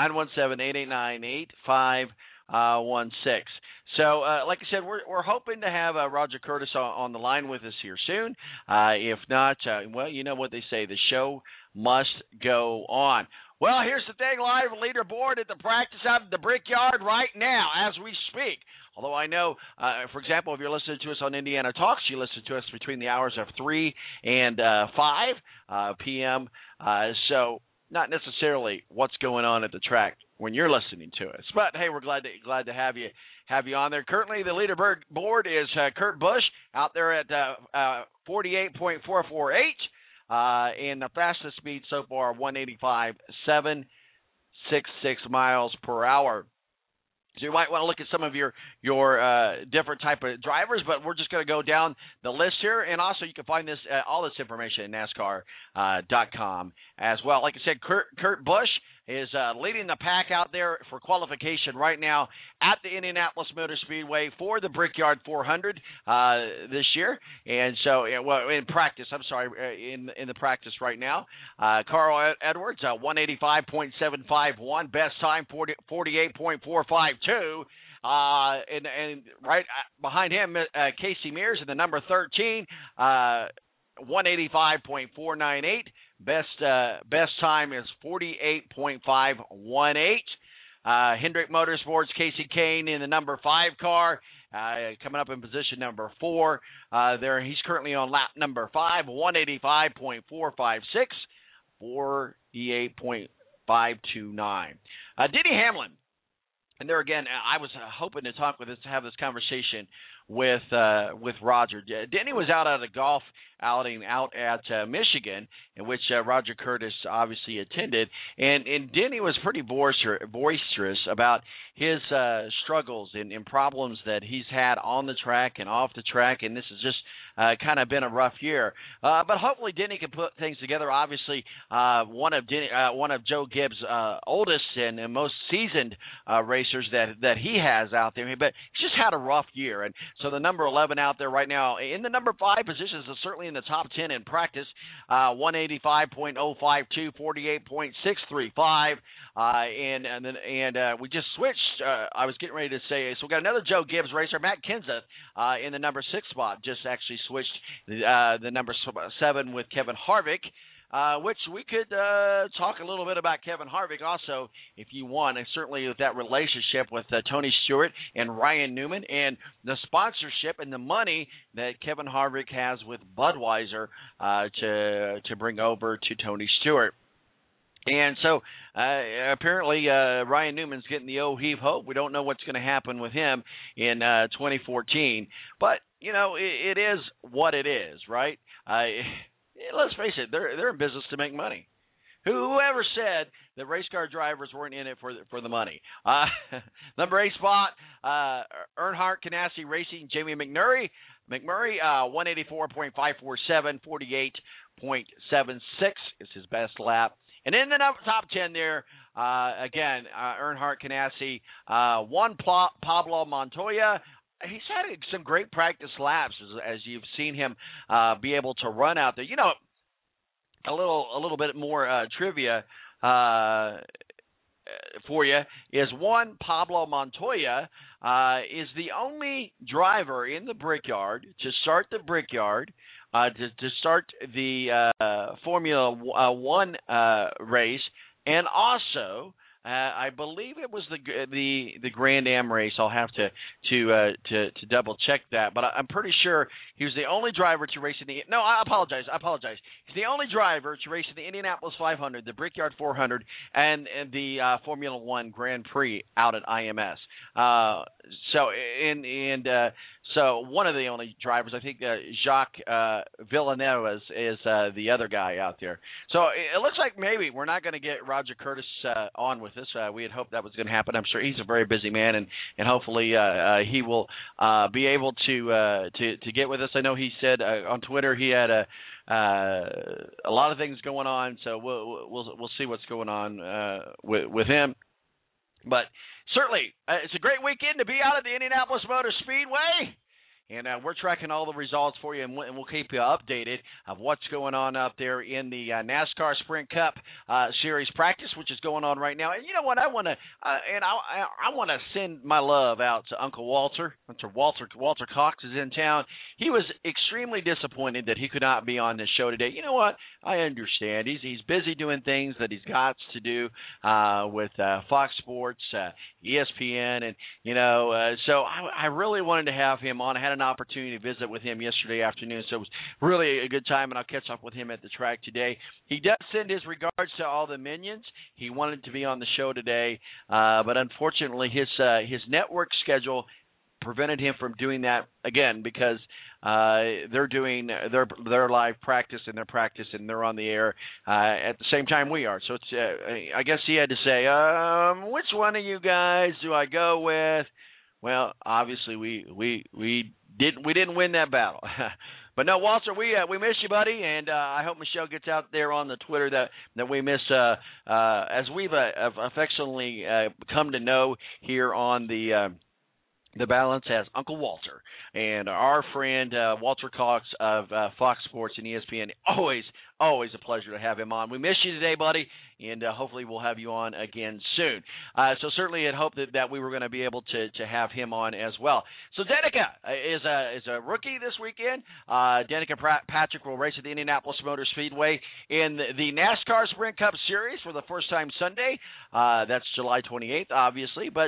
917-889-8516. So, like I said, we're hoping to have Roger Curtis on the line with us here soon. If not, well, you know what they say, the show must go on. Well, here's the thing, live leaderboard at the practice out at the Brickyard right now as we speak. Although I know, for example, if you're listening to us on Indiana Talks, you listen to us between the hours of 3 and 5 p.m., so not necessarily what's going on at the track when you're listening to us. But, hey, we're glad to have you on there. Currently, the leaderboard is Kurt Busch out there at 48.448. And the fastest speed so far, 185.766 miles per hour. So you might want to look at some of your different type of drivers, but we're just going to go down the list here. And also you can find this all this information at NASCAR.com as well. Like I said, Kurt Busch is leading the pack out there for qualification right now at the Indianapolis Motor Speedway for the Brickyard 400 this year. And so, well, in practice, I'm sorry, in the practice right now. Carl Edwards, 185.751, best time 48.452. And right behind him, Casey Mears in the number 13, 185.498. Best time is 48.518. Hendrick Motorsports, Casey Kane in the number 5 car, coming up in position number 4. He's currently on lap number 5, 185.456, 48.529. Denny Hamlin. And there again, I was hoping to have this conversation with Roger. Denny was out at a golf outing out at Michigan, in which Roger Curtis obviously attended, and Denny was pretty boisterous about his struggles and problems that he's had on the track and off the track, and this has just kind of been a rough year. But hopefully Denny can put things together. Obviously, one of Joe Gibbs' oldest and most seasoned racers that he has out there, but he's just had a rough year, and so the number 11 out there right now in the number 5 positions is certainly in the top 10 in practice, 185.052, 48.635, and we just switched. I was getting ready to say, so we got another Joe Gibbs racer, Matt Kenseth, in the number 6 spot, just actually switched the number 7 with Kevin Harvick. which we could talk a little bit about Kevin Harvick also, if you want, and certainly with that relationship with Tony Stewart and Ryan Newman and the sponsorship and the money that Kevin Harvick has with Budweiser to bring over to Tony Stewart. And so apparently Ryan Newman's getting the old heave-ho. We don't know what's going to happen with him in 2014. But, it is what it is, right? Let's face it, they're in business to make money. Whoever said that race car drivers weren't in it for the money? Number 8 spot, Earnhardt Ganassi Racing, Jamie McMurray, 184.547, 48.76 is his best lap. And in the top 10 there, again, Earnhardt Ganassi, 1 Pablo Montoya. He's had some great practice laps as you've seen him be able to run out there. A little bit more trivia for you is 1 Pablo Montoya is the only driver in the Brickyard to start the Brickyard to start the Formula One race, and also I believe it was the Grand Am race. I'll have to double check that, but I'm pretty sure he was the only driver to race in the. No, I apologize. He's the only driver to race in the Indianapolis 500, the Brickyard 400, and the Formula One Grand Prix out at IMS. So one of the only drivers, I think Jacques Villeneuve is the other guy out there. So it looks like maybe we're not going to get Roger Curtis on with us. We had hoped that was going to happen. I'm sure he's a very busy man, and hopefully he will be able to get with us. I know he said on Twitter he had a lot of things going on, so we'll see what's going on with him. But certainly, it's a great weekend to be out at the Indianapolis Motor Speedway. And we're tracking all the results for you, and we'll keep you updated of what's going on out there in the NASCAR Sprint Cup Series practice, which is going on right now. And you know what? I want to send my love out to Uncle Walter. Walter Cox is in town. He was extremely disappointed that he could not be on this show today. You know what? I understand. He's busy doing things that he's got to do with Fox Sports, ESPN, and so I really wanted to have him on. I had an opportunity to visit with him yesterday afternoon, so it was really a good time, and I'll catch up with him at the track today. He does send his regards to all the minions. He wanted to be on the show today, but unfortunately his network schedule prevented him from doing that again because they're doing their live practice and their practice, and they're on the air at the same time we are. So it's I guess he had to say, which one of you guys do I go with? Well, obviously we didn't win that battle. But no, Walter, we miss you, buddy, and I hope Michelle gets out there on the Twitter that we miss, as we've affectionately come to know here on the Balance as Uncle Walter, and our friend Walter Cox of Fox Sports and ESPN. Always a pleasure to have him on. We miss you today, buddy, and hopefully we'll have you on again soon. So certainly had hoped that we were going to be able to have him on as well. So Danica is a rookie this weekend. Danica Patrick will race at the Indianapolis Motor Speedway in the NASCAR Sprint Cup Series for the first time Sunday. That's July 28th, obviously, but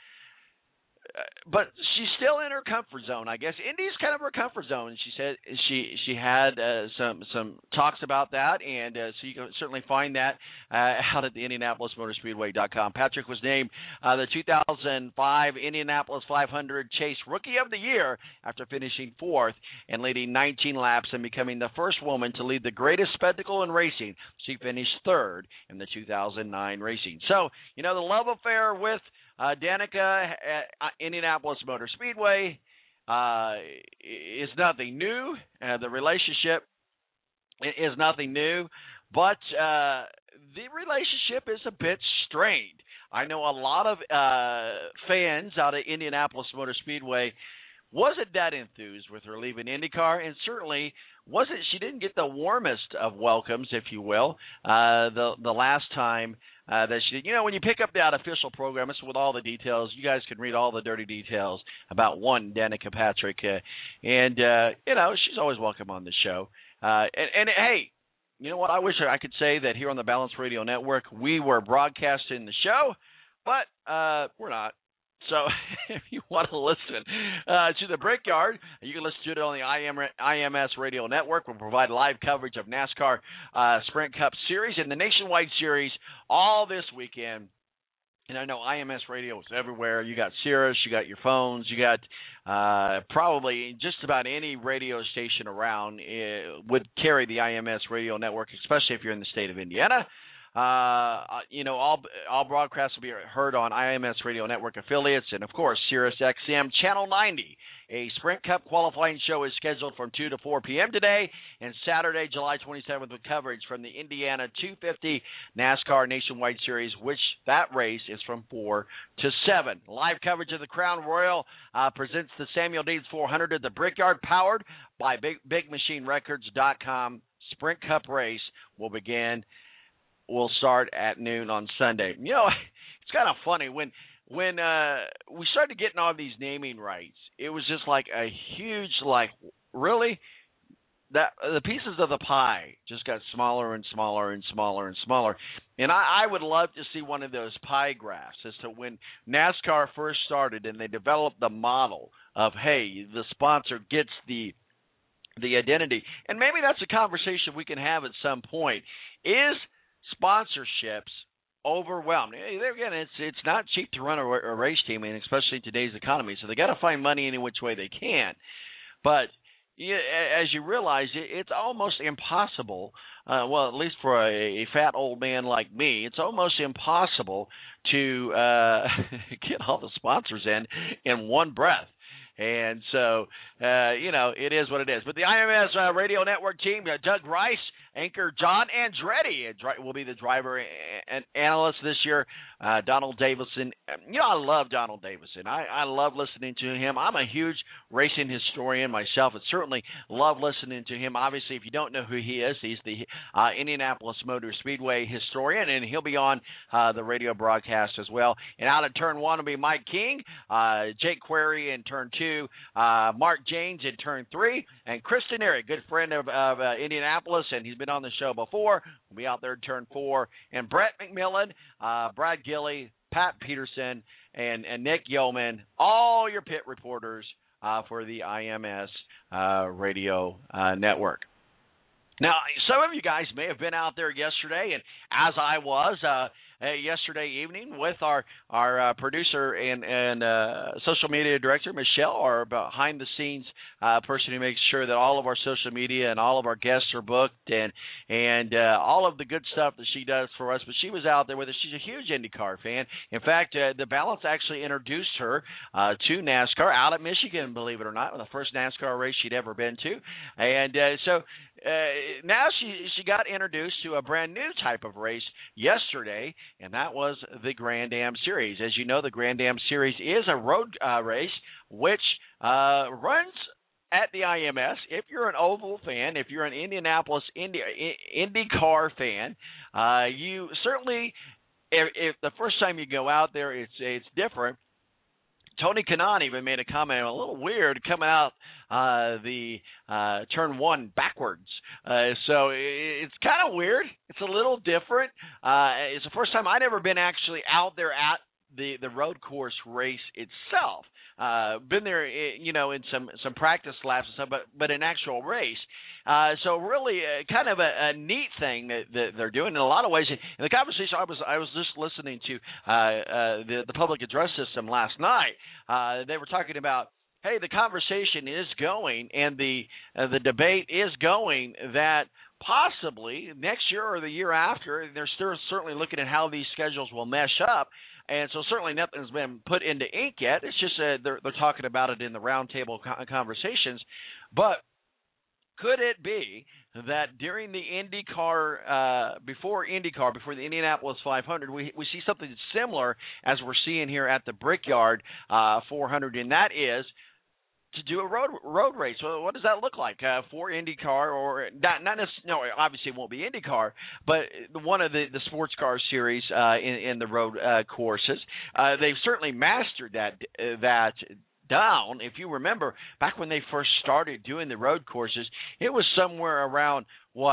she's still in her comfort zone, I guess. Indy's kind of her comfort zone. She said she had some talks about that, and so you can certainly find that out at the IndianapolisMotorspeedway.com. Patrick was named the 2005 Indianapolis 500 Chase Rookie of the Year after finishing 4th and leading 19 laps and becoming the first woman to lead the greatest spectacle in racing. She finished 3rd in the 2009 racing. So, the love affair with Danica at Indianapolis Motor Speedway is nothing new. The relationship is nothing new, but the relationship is a bit strained. I know a lot of fans out at Indianapolis Motor Speedway wasn't that enthused with her leaving IndyCar, and certainly she didn't get the warmest of welcomes, if you will, the last time that she did. When you pick up that official program, it's with all the details. You guys can read all the dirty details about one Danica Patrick, and she's always welcome on the show. And hey, you know what? I wish I could say that here on the Balance Radio Network we were broadcasting the show, but we're not. So if you want to listen to the Brickyard, you can listen to it on the IMS Radio Network. We'll provide live coverage of NASCAR Sprint Cup Series and the Nationwide Series all this weekend. And I know IMS Radio is everywhere. You got Sirius, you got your phones, you got probably just about any radio station around would carry the IMS Radio Network, especially if you're in the state of Indiana. All broadcasts will be heard on IMS Radio Network affiliates and, of course, Sirius XM Channel 90. A Sprint Cup qualifying show is scheduled from 2 to 4 p.m. today and Saturday, July 27th, with coverage from the Indiana 250 NASCAR Nationwide Series, which that race is from 4 to 7. Live coverage of the Crown Royal presents the Samuel Deeds 400 at the Brickyard, powered by BigMachineRecords.com. Sprint Cup race will start at noon on Sunday. You know, it's kind of funny when we started getting all these naming rights. It was just like a huge, really, that the pieces of the pie just got smaller and smaller and smaller and smaller. And I would love to see one of those pie graphs as to when NASCAR first started and they developed the model of, hey, the sponsor gets the identity. And maybe that's a conversation we can have at some point. Is sponsorships overwhelmed? Again, it's not cheap to run a race team, and especially in today's economy. So they got to find money any which way they can. But as you realize, it's almost impossible. Well, at least for a fat old man like me, it's almost impossible to get all the sponsors in one breath. And so, it is what it is. But the IMS Radio Network team, Doug Rice, anchor John Andretti will be the driver and analyst this year. Donald Davison. I love Donald Davison. I love listening to him. I'm a huge racing historian myself, and certainly love listening to him. Obviously, if you don't know who he is, he's the Indianapolis Motor Speedway historian, and he'll be on the radio broadcast as well. And out of turn 1 will be Mike King, Jake Query in turn 2, Mark Janes in turn 3, and Chris Denary, good friend of Indianapolis, and he's been on the show before, will be out there in turn 4, and Brett McMillan, Brad Gilly, Pat Peterson, and Nick Yeoman, all your pit reporters for the IMS Radio Network. Now, some of you guys may have been out there yesterday, and as I was yesterday evening with our producer and social media director, Michelle, our behind-the-scenes person who makes sure that all of our social media and all of our guests are booked and all of the good stuff that she does for us. But she was out there with us. She's a huge IndyCar fan. In fact, the Balance actually introduced her to NASCAR out at Michigan, believe it or not, the first NASCAR race she'd ever been to. And now she got introduced to a brand new type of race yesterday, and that was the Grand Am Series. As you know, the Grand Am Series is a road race which runs at the IMS. If you're an oval fan, if you're an Indianapolis IndyCar fan, you certainly, if the first time you go out there, it's different. Tony Kanaan even made a comment, a little weird, coming out the turn 1 backwards. So it's kind of weird. It's a little different. It's the first time I'd ever been actually out there at the road course race itself. Been there, in some practice laps and stuff, but an actual race. So really, kind of a neat thing that they're doing in a lot of ways. In the conversation, I was just listening to the public address system last night. They were talking about, hey, the conversation is going, and the debate is going that possibly next year or the year after, they're still certainly looking at how these schedules will mesh up. And so certainly nothing's been put into ink yet. It's just they're talking about it in the roundtable conversations. But could it be that during the IndyCar, before the Indianapolis 500, we see something similar as we're seeing here at the Brickyard 400, and that is to do a road race? Well, what does that look like for IndyCar, or not necessarily? No, obviously it won't be IndyCar, but one of the sports car series in the road courses. They've certainly mastered that down, if you remember, back when they first started doing the road courses, it was somewhere around,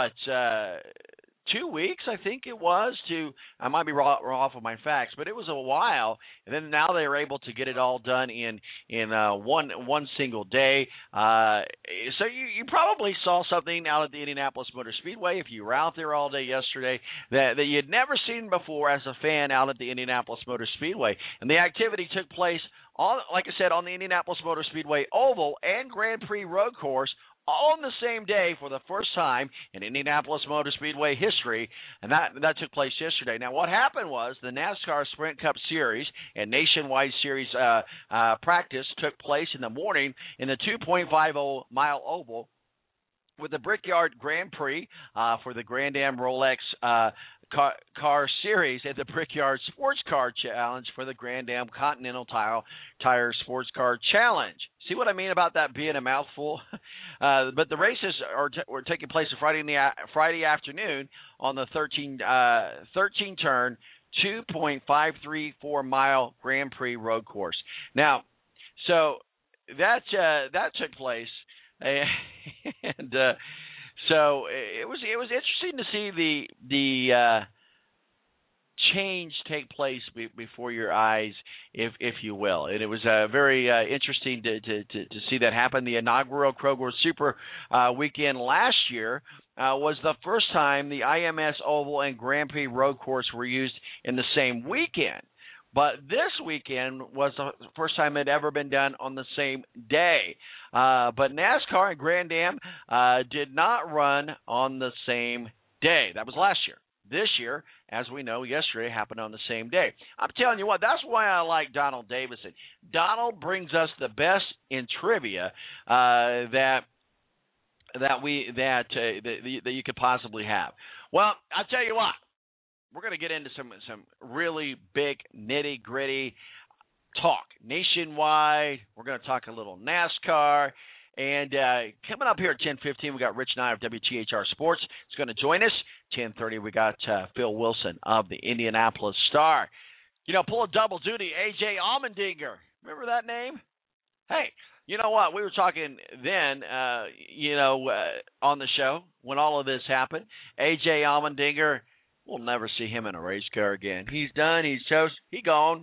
2 weeks, I think it was, I might be off of my facts, but it was a while, and then now they were able to get it all done in one single day. So you probably saw something out at the Indianapolis Motor Speedway if you were out there all day yesterday that you'd never seen before as a fan out at the Indianapolis Motor Speedway. And the activity took place, like I said, on the Indianapolis Motor Speedway Oval and Grand Prix Road Course, all on the same day for the first time in Indianapolis Motor Speedway history, and that took place yesterday. Now, what happened was the NASCAR Sprint Cup Series and Nationwide Series practice took place in the morning in the 2.50-mile oval with the Brickyard Grand Prix for the Grand Am Rolex Car Series and the Brickyard Sports Car Challenge for the Grand Am Continental Tire Sports Car Challenge. See what I mean about that being a mouthful? But the races were taking place on Friday afternoon on the 13-turn, 2.534-mile Grand Prix road course. Now, so that took place, and so it was interesting to see the change take place before your eyes, if you will. And it was very interesting to see that happen. The inaugural Kroger Super weekend last year was the first time the IMS Oval and Grand Prix Road Course were used in the same weekend. But this weekend was the first time it had ever been done on the same day. But NASCAR and Grand Am did not run on the same day. That was last year. This year, as we know, yesterday happened on the same day. I'm telling you what, that's why I like Donald Davison. Donald brings us the best in trivia that you could possibly have. Well, I'll tell you what, we're going to get into some really big nitty-gritty talk. Nationwide, we're going to talk a little NASCAR. And coming up here at 10:15, we got Rich Nye of WTHR Sports. He's going to join us. 10:30, we got Phil Wilson of the Indianapolis Star. Pull a double duty, A.J. Allmendinger. Remember that name? Hey, you know what? We were talking then, on the show when all of this happened. A.J. Allmendinger, we'll never see him in a race car again. He's done. He's chosen. He gone.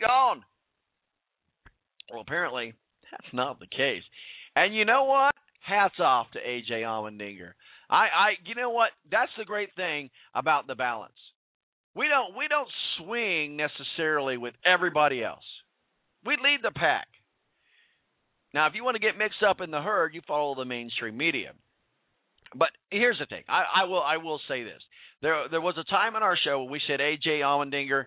Well, apparently, that's not the case. And you know what? Hats off to A.J. Allmendinger. You know what? That's the great thing about the balance. We don't swing necessarily with everybody else. We lead the pack. Now, if you want to get mixed up in the herd, you follow the mainstream media. But here's the thing. I will say this. There was a time in our show when we said, A.J. Allmendinger,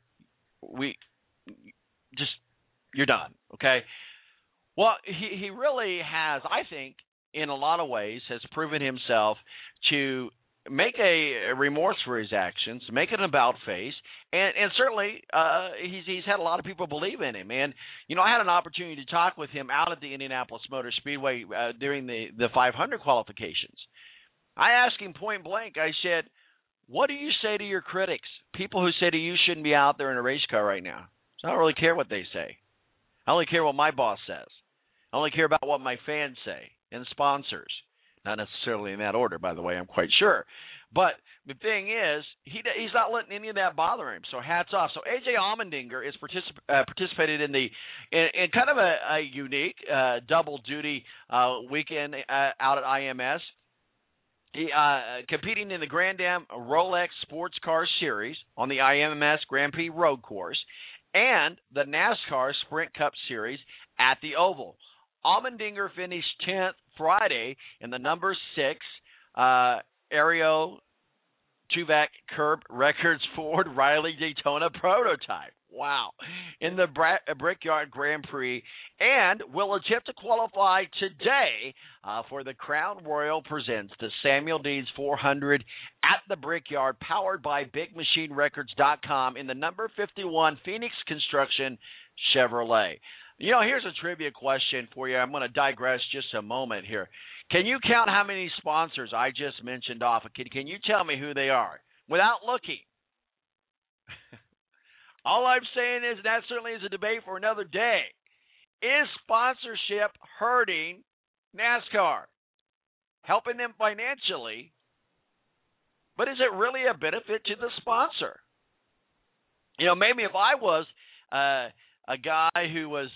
you're done, okay? Well, he really has, I think, in a lot of ways, has proven himself to make a remorse for his actions, make an about face, and certainly he's had a lot of people believe in him. And, I had an opportunity to talk with him out at the Indianapolis Motor Speedway during the 500 qualifications. I asked him point blank, I said, what do you say to your critics, people who say to you shouldn't be out there in a race car right now? So I don't really care what they say. I only care what my boss says. I only care about what my fans say and sponsors. Not necessarily in that order, by the way, I'm quite sure. But the thing is, he's not letting any of that bother him. So hats off. So A.J. Allmendinger is participated in kind of a unique double duty weekend out at IMS. He competing in the Grand Am Rolex Sports Car Series on the IMS Grand Prix Road Course and the NASCAR Sprint Cup Series at the Oval. Allmendinger finished 10th Friday in the number 6 Aero Tuvac Curb Records Ford Riley Daytona prototype. Wow. In the Brickyard Grand Prix, and will attempt to qualify today for the Crown Royal presents the Samuel Deans 400 at the Brickyard, powered by BigMachineRecords.com in the number 51 Phoenix Construction Chevrolet. Here's a trivia question for you. I'm going to digress just a moment here. Can you count how many sponsors I just mentioned off? Can you tell me who they are without looking? All I'm saying is that certainly is a debate for another day. Is sponsorship hurting NASCAR? Helping them financially, but is it really a benefit to the sponsor? You know, maybe if I was a guy who was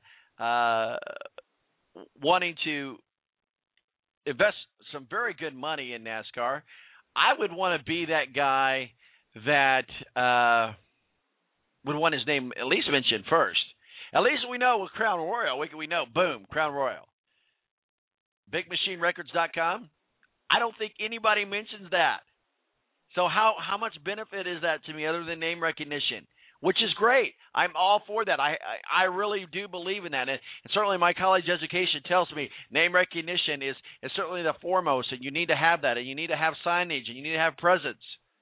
wanting to invest some very good money in NASCAR, I would want to be that guy that would want his name at least mentioned first. At least we know with Crown Royal, we know, boom, Crown Royal. BigMachineRecords.com, I don't think anybody mentions that. So how much benefit is that to me other than name recognition? Which is great. I'm all for that. I really do believe in that. And certainly my college education tells me name recognition is certainly the foremost, and you need to have that, and you need to have signage, and you need to have presence.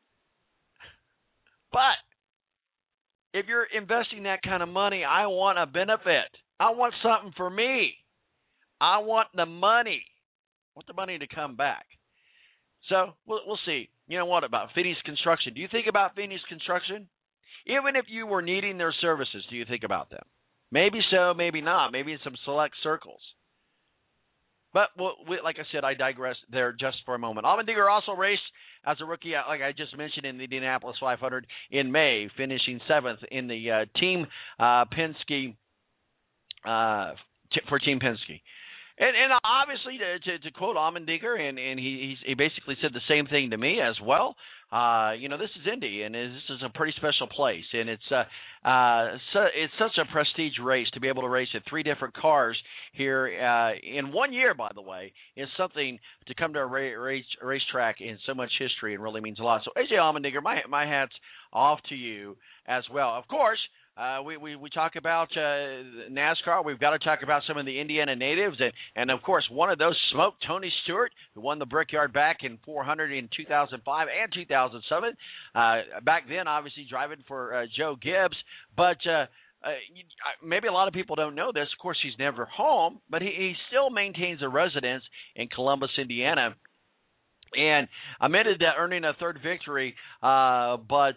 But if you're investing that kind of money, I want a benefit. I want something for me. I want the money. I want the money to come back. So we'll see. You know what about Phoenix Construction? Do you think about Phoenix Construction? Even if you were needing their services, do you think about them? Maybe so, maybe not. Maybe in some select circles. But like I said, I digress there just for a moment. Allmendinger also raced as a rookie, like I just mentioned, in the Indianapolis 500 in May, finishing 7th in the Team Penske for Team Penske. And obviously, to quote Allmendinger, and he basically said the same thing to me as well. You know, this is Indy, and this is a pretty special place, and it's such a prestige race to be able to race at 3 different cars here in 1 year. By the way, is something to come to a racetrack in so much history, and really means a lot. So AJ Allmendinger, my hat's off to you as well. Of course. We talk about NASCAR. We've got to talk about some of the Indiana natives. And of course, one of those smoked Tony Stewart, who won the Brickyard back in 400 in 2005 and 2007. Back then, obviously, driving for Joe Gibbs. But maybe a lot of people don't know this. Of course, he's never home, but he still maintains a residence in Columbus, Indiana. And admitted that earning a 3rd victory, but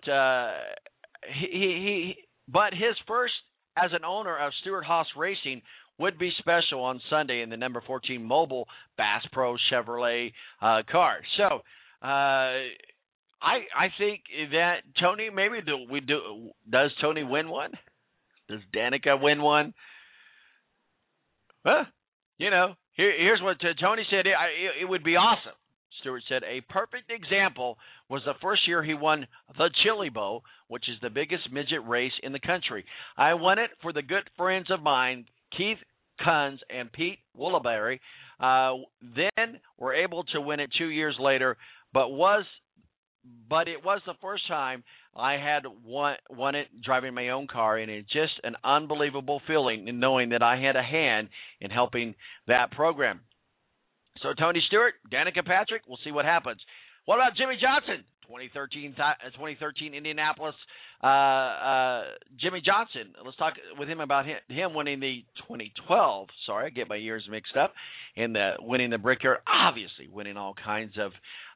But his first as an owner of Stewart-Haas Racing would be special on Sunday in the number 14 Mobile Bass Pro Chevrolet car. So I think that Tony, maybe does Tony win one? Does Danica win one? Well, you know, here's what Tony said. It would be awesome. Stewart said, a perfect example was the first year he won the Chili Bowl, which is the biggest midget race in the country. I won it for the good friends of mine, Keith Kunz and Pete Woolleberry. Then were able to win it 2 years later, but it was the first time I had won it driving my own car, and it's just an unbelievable feeling in knowing that I had a hand in helping that program. So Tony Stewart, Danica Patrick, we'll see what happens. What about Jimmie Johnson? 2013 Indianapolis, Jimmie Johnson. Let's talk with him about him winning the 2012. Sorry, I get my years mixed up. In winning the Brickyard, obviously winning all kinds of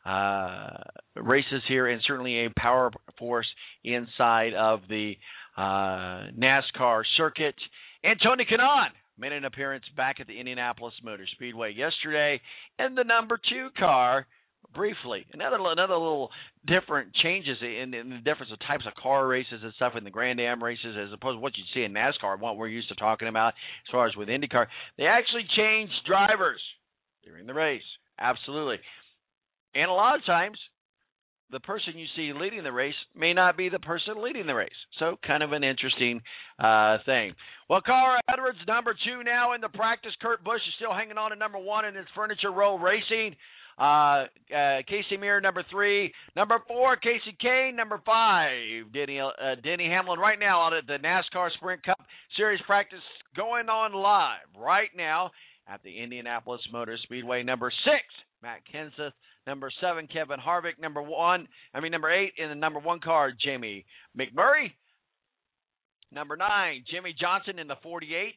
races here, and certainly a power force inside of the NASCAR circuit. And Tony Kanaan made an appearance back at the Indianapolis Motor Speedway yesterday in the number 2 car. Briefly, another little different changes in the difference of types of car races and stuff in the Grand Am races as opposed to what you see in NASCAR and what we're used to talking about as far as with IndyCar. They actually changed drivers during the race. Absolutely. And a lot of times, the person you see leading the race may not be the person leading the race. So kind of an interesting thing. Well, Carl Edwards, number 2 now in the practice. Kurt Busch is still hanging on to number 1 in his Furniture Row Racing. Casey Meir, number 3. Number 4, Casey Kane. Number 5, Denny Hamlin. Right now out at the NASCAR Sprint Cup Series practice going on live right now at the Indianapolis Motor Speedway. Number 6, Matt Kenseth. Number 7, Kevin Harvick. Number 8 in the number 1 car, Jamie McMurray. Number 9, Jimmie Johnson in the 48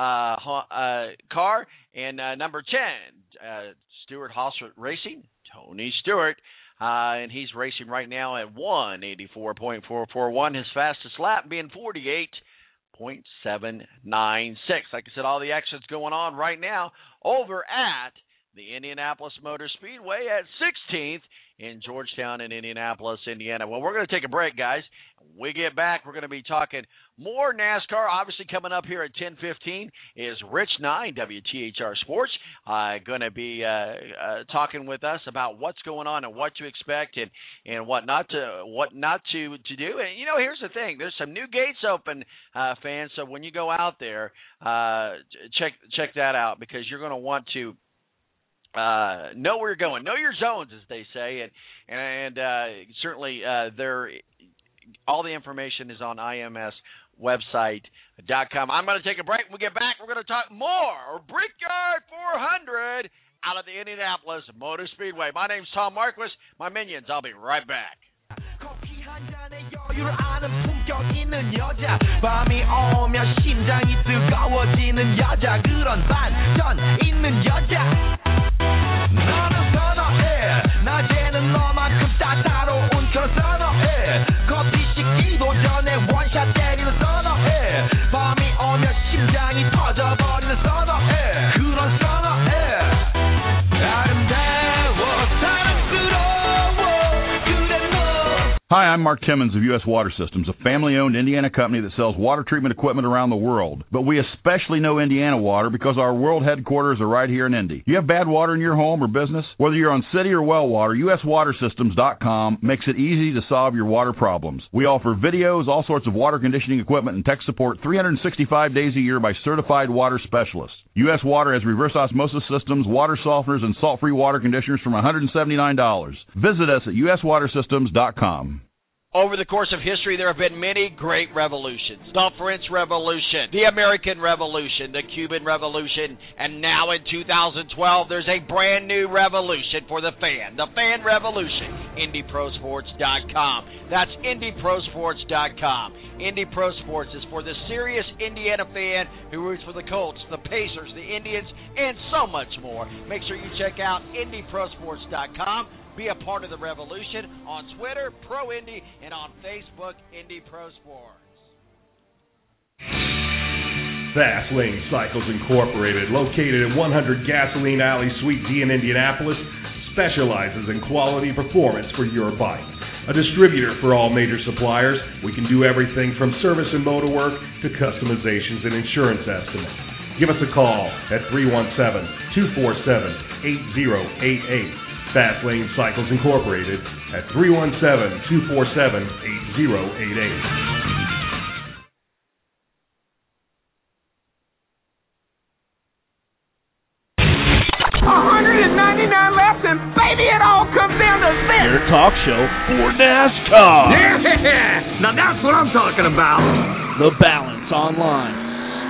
car. And number 10, Stewart-Haas Racing, Tony Stewart. And he's racing right now at 184.441. His fastest lap being Like I said, all the action's going on right now over at the Indianapolis Motor Speedway at 16th in Georgetown in Indianapolis, Indiana. Well, we're going to take a break, guys. When we get back, we're going to be talking more NASCAR. Obviously, coming up here at 10:15 is Rich Nye, WTHR Sports, going to be talking with us about what's going on and what to expect and what not to do. And here's the thing: there's some new gates open, fans. So when you go out there, check that out, because you're going to want to know where you're going, know your zones, as they say, and certainly all the information is on IMSwebsite.com. I'm going to take a break. When we get back, we're going to talk more Brickyard 400 out of the Indianapolis Motor Speedway. My name's Tom Marquis. My minions, I'll be right back. 여유를 아는 품격 있는 여자 밤이 오면 심장이 뜨거워지는 여자 그런 반전 있는 여자 너는 선어해 낮에는 너만큼 따사로운 그런 선어해 커피 식기도 전에 원샷 때리는 선어해 밤이 오면 심장이 터져버리는 선어해 그런 선어해 아름다워 사랑스러워 그래 너. Hi, I'm Mark Timmons of U.S. Water Systems, a family-owned Indiana company that sells water treatment equipment around the world. But we especially know Indiana water because our world headquarters are right here in Indy. You have bad water in your home or business? Whether you're on city or well water, USWaterSystems.com makes it easy to solve your water problems. We offer videos, all sorts of water conditioning equipment, and tech support 365 days a year by certified water specialists. U.S. Water has reverse osmosis systems, water softeners, and salt-free water conditioners from $179. Visit us at USWaterSystems.com. Over the course of history, there have been many great revolutions. The French Revolution, the American Revolution, the Cuban Revolution, and now in 2012, there's a brand new revolution for the fan revolution, IndyProSports.com. That's IndyProSports.com. Indy Pro Sports is for the serious Indiana fan who roots for the Colts, the Pacers, the Indians, and so much more. Make sure you check out IndyProSports.com. Be a part of the revolution on Twitter, Pro Indy, and on Facebook, Indy Pro Sports. Fast Lane Cycles Incorporated, located at 100 Gasoline Alley, Suite D in Indianapolis, specializes in quality performance for your bike. A distributor for all major suppliers, we can do everything from service and motor work to customizations and insurance estimates. Give us a call at 317-247-8088. Fast Lane Cycles Incorporated at 317-247-8088. 199 left, and baby, it all comes down to this. Your talk show for NASCAR. Yeah! Now that's what I'm talking about. The Balance Online.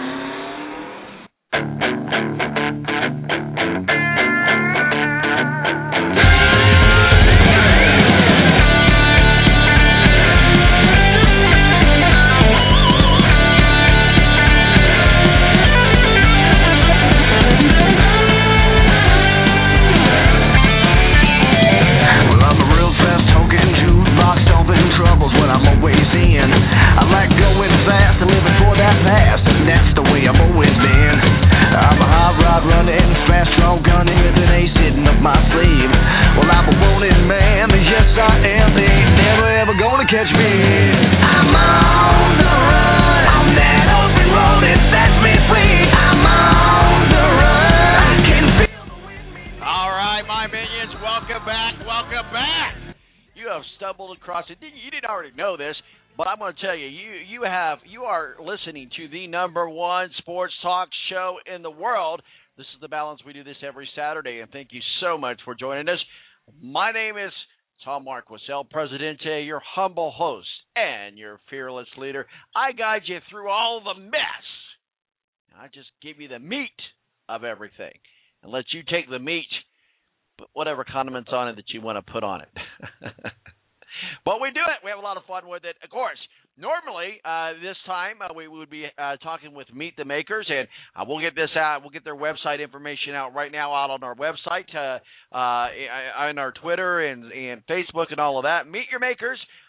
You are listening to the number one sports talk show in the world. This is The Balance. We do this every Saturday, and thank you so much for joining us. My name is Tom Marquis, El Presidente, your humble host and your fearless leader. I guide you through all the mess. I just give you the meat of everything and let you take the meat, put whatever condiments on it that you want to put on it. But we do it. We have a lot of fun with it. Of course, normally this time we would be talking with Meet the Makers, and we'll get this out. We'll get their website information out right now out on our website, on our Twitter and Facebook and all of that. Meet Your Makers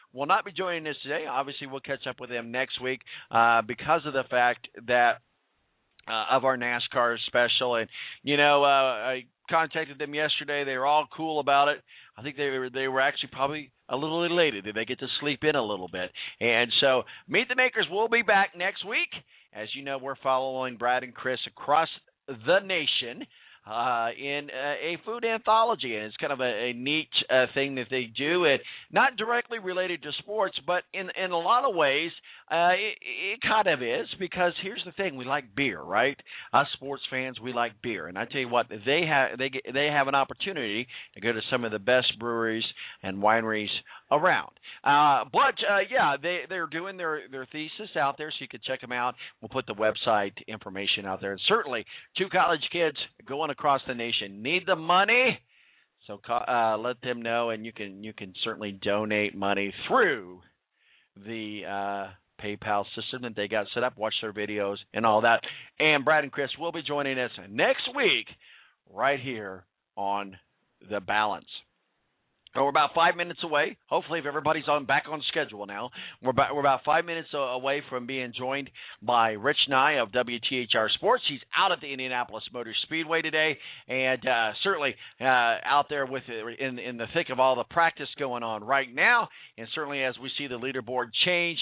will not be joining us today. Obviously, we'll catch up with him next week because of the fact that of our NASCAR special. And, I contacted them yesterday. They were all cool about it. I think they were actually probably a little elated. Did they get to sleep in a little bit? And so Meet the Makers will be back next week. As you know, we're following Brad and Chris across the nation in a food anthology, and it's kind of a neat thing that they do, and not directly related to sports, but in a lot of ways it kind of is, because here's the thing: we like beer, right? Us sports fans, we like beer, and I tell you what, they have an opportunity to go to some of the best breweries and wineries around. They're doing their thesis out there, so you can check them out. We'll put the website information out there. And certainly, two college kids going across the nation need the money, so let them know, and you can certainly donate money through the PayPal system that they got set up. Watch their videos and all that. And Brad and Chris will be joining us next week right here on The Balance. So we're about 5 minutes away. Hopefully, if everybody's back on schedule now, we're about 5 minutes away from being joined by Rich Nye of WTHR Sports. He's out at the Indianapolis Motor Speedway today, and certainly out there in the thick of all the practice going on right now. And certainly, as we see the leaderboard change,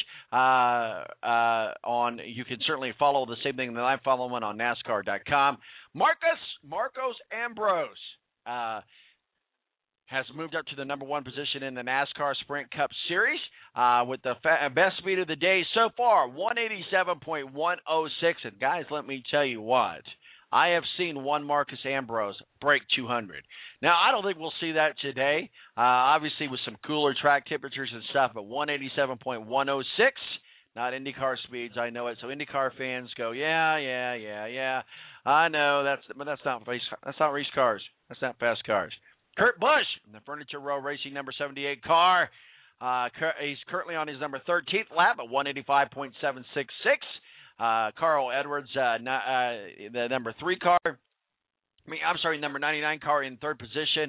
you can certainly follow the same thing that I'm following on NASCAR.com. Marcos Ambrose has moved up to the number one position in the NASCAR Sprint Cup Series with the best speed of the day so far, 187.106. And guys, let me tell you what, I have seen one Marcos Ambrose break 200. Now, I don't think we'll see that today, obviously with some cooler track temperatures and stuff, but 187.106, not IndyCar speeds, I know it. So IndyCar fans go, yeah. I know, that's not race cars. That's not fast cars. Kurt Busch in the Furniture Row Racing number 78 car. He's currently on his number 13th lap at 185.766. Carl Edwards, the number 3 car. Number 99 car in third position,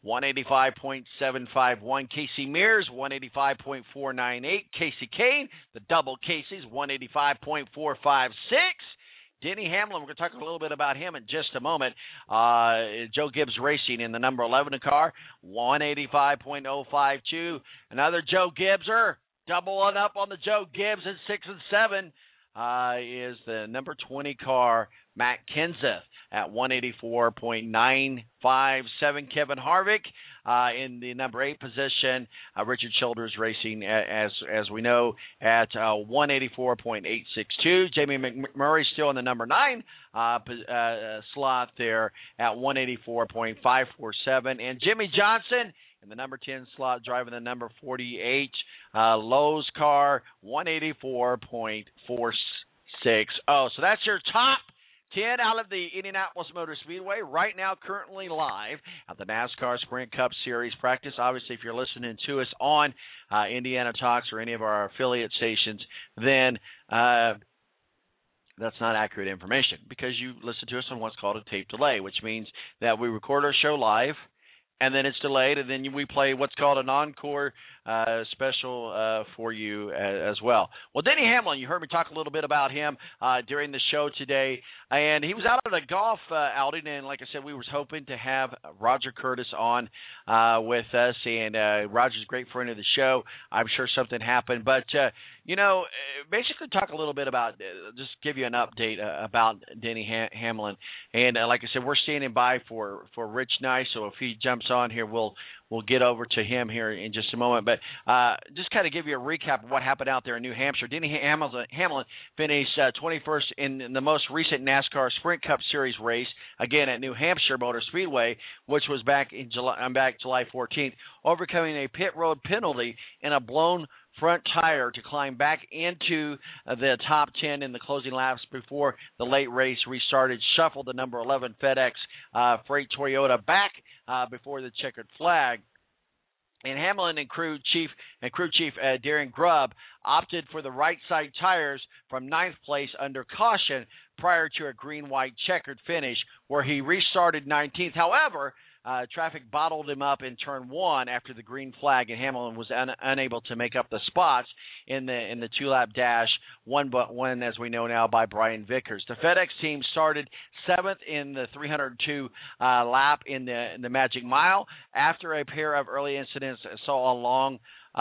185.751. Casey Mears, 185.498. Casey Kane, the double Casey's, 185.456. Denny Hamlin, we're going to talk a little bit about him in just a moment. Joe Gibbs Racing in the number 11 car, 185.052. Another Joe Gibbser, doubling up on the Joe Gibbs at 6 and 7, is the number 20 car, Matt Kenseth, at 184.957. Kevin Harvick in the number 8 position. Richard Childers Racing, as we know, at 184.862. Jamie McMurray still in the number 9 slot there at 184.547. And Jimmy Johnson in the number 10 slot, driving the number 48 Lowe's car, 184.460. So that's your top 10 out of the Indianapolis Motor Speedway right now, currently live at the NASCAR Sprint Cup Series practice. Obviously, if you're listening to us on Indiana Talks or any of our affiliate stations, then that's not accurate information, because you listen to us on what's called a tape delay, which means that we record our show live, and then it's delayed, and then we play what's called an encore special for you as well. Well, Denny Hamlin, you heard me talk a little bit about him during the show today, and he was out at a golf outing, and like I said, we were hoping to have Roger Curtis on with us, and Roger's a great friend of the show. I'm sure something happened, but basically talk a little bit about, just give you an update about Denny Hamlin, and like I said, we're standing by for Rich Nye, so if he jumps on here, we'll get over to him here in just a moment. But just kind of give you a recap of what happened out there in New Hampshire. Denny Hamlin finished 21st in the most recent NASCAR Sprint Cup Series race, again at New Hampshire Motor Speedway, which was back July 14th, overcoming a pit road penalty and a blown front tire to climb back into the top 10 in the closing laps before the late race restarted, shuffled the number 11 FedEx Freight Toyota back before the checkered flag. And Hamlin and crew chief Darren Grubb opted for the right side tires from 9th place under caution prior to a green-white checkered finish, where he restarted 19th. However, traffic bottled him up in turn one after the green flag, and Hamlin was unable to make up the spots in the two-lap dash, won as we know now by Brian Vickers. The FedEx team started 7th in the 302 lap in the Magic Mile after a pair of early incidents saw a long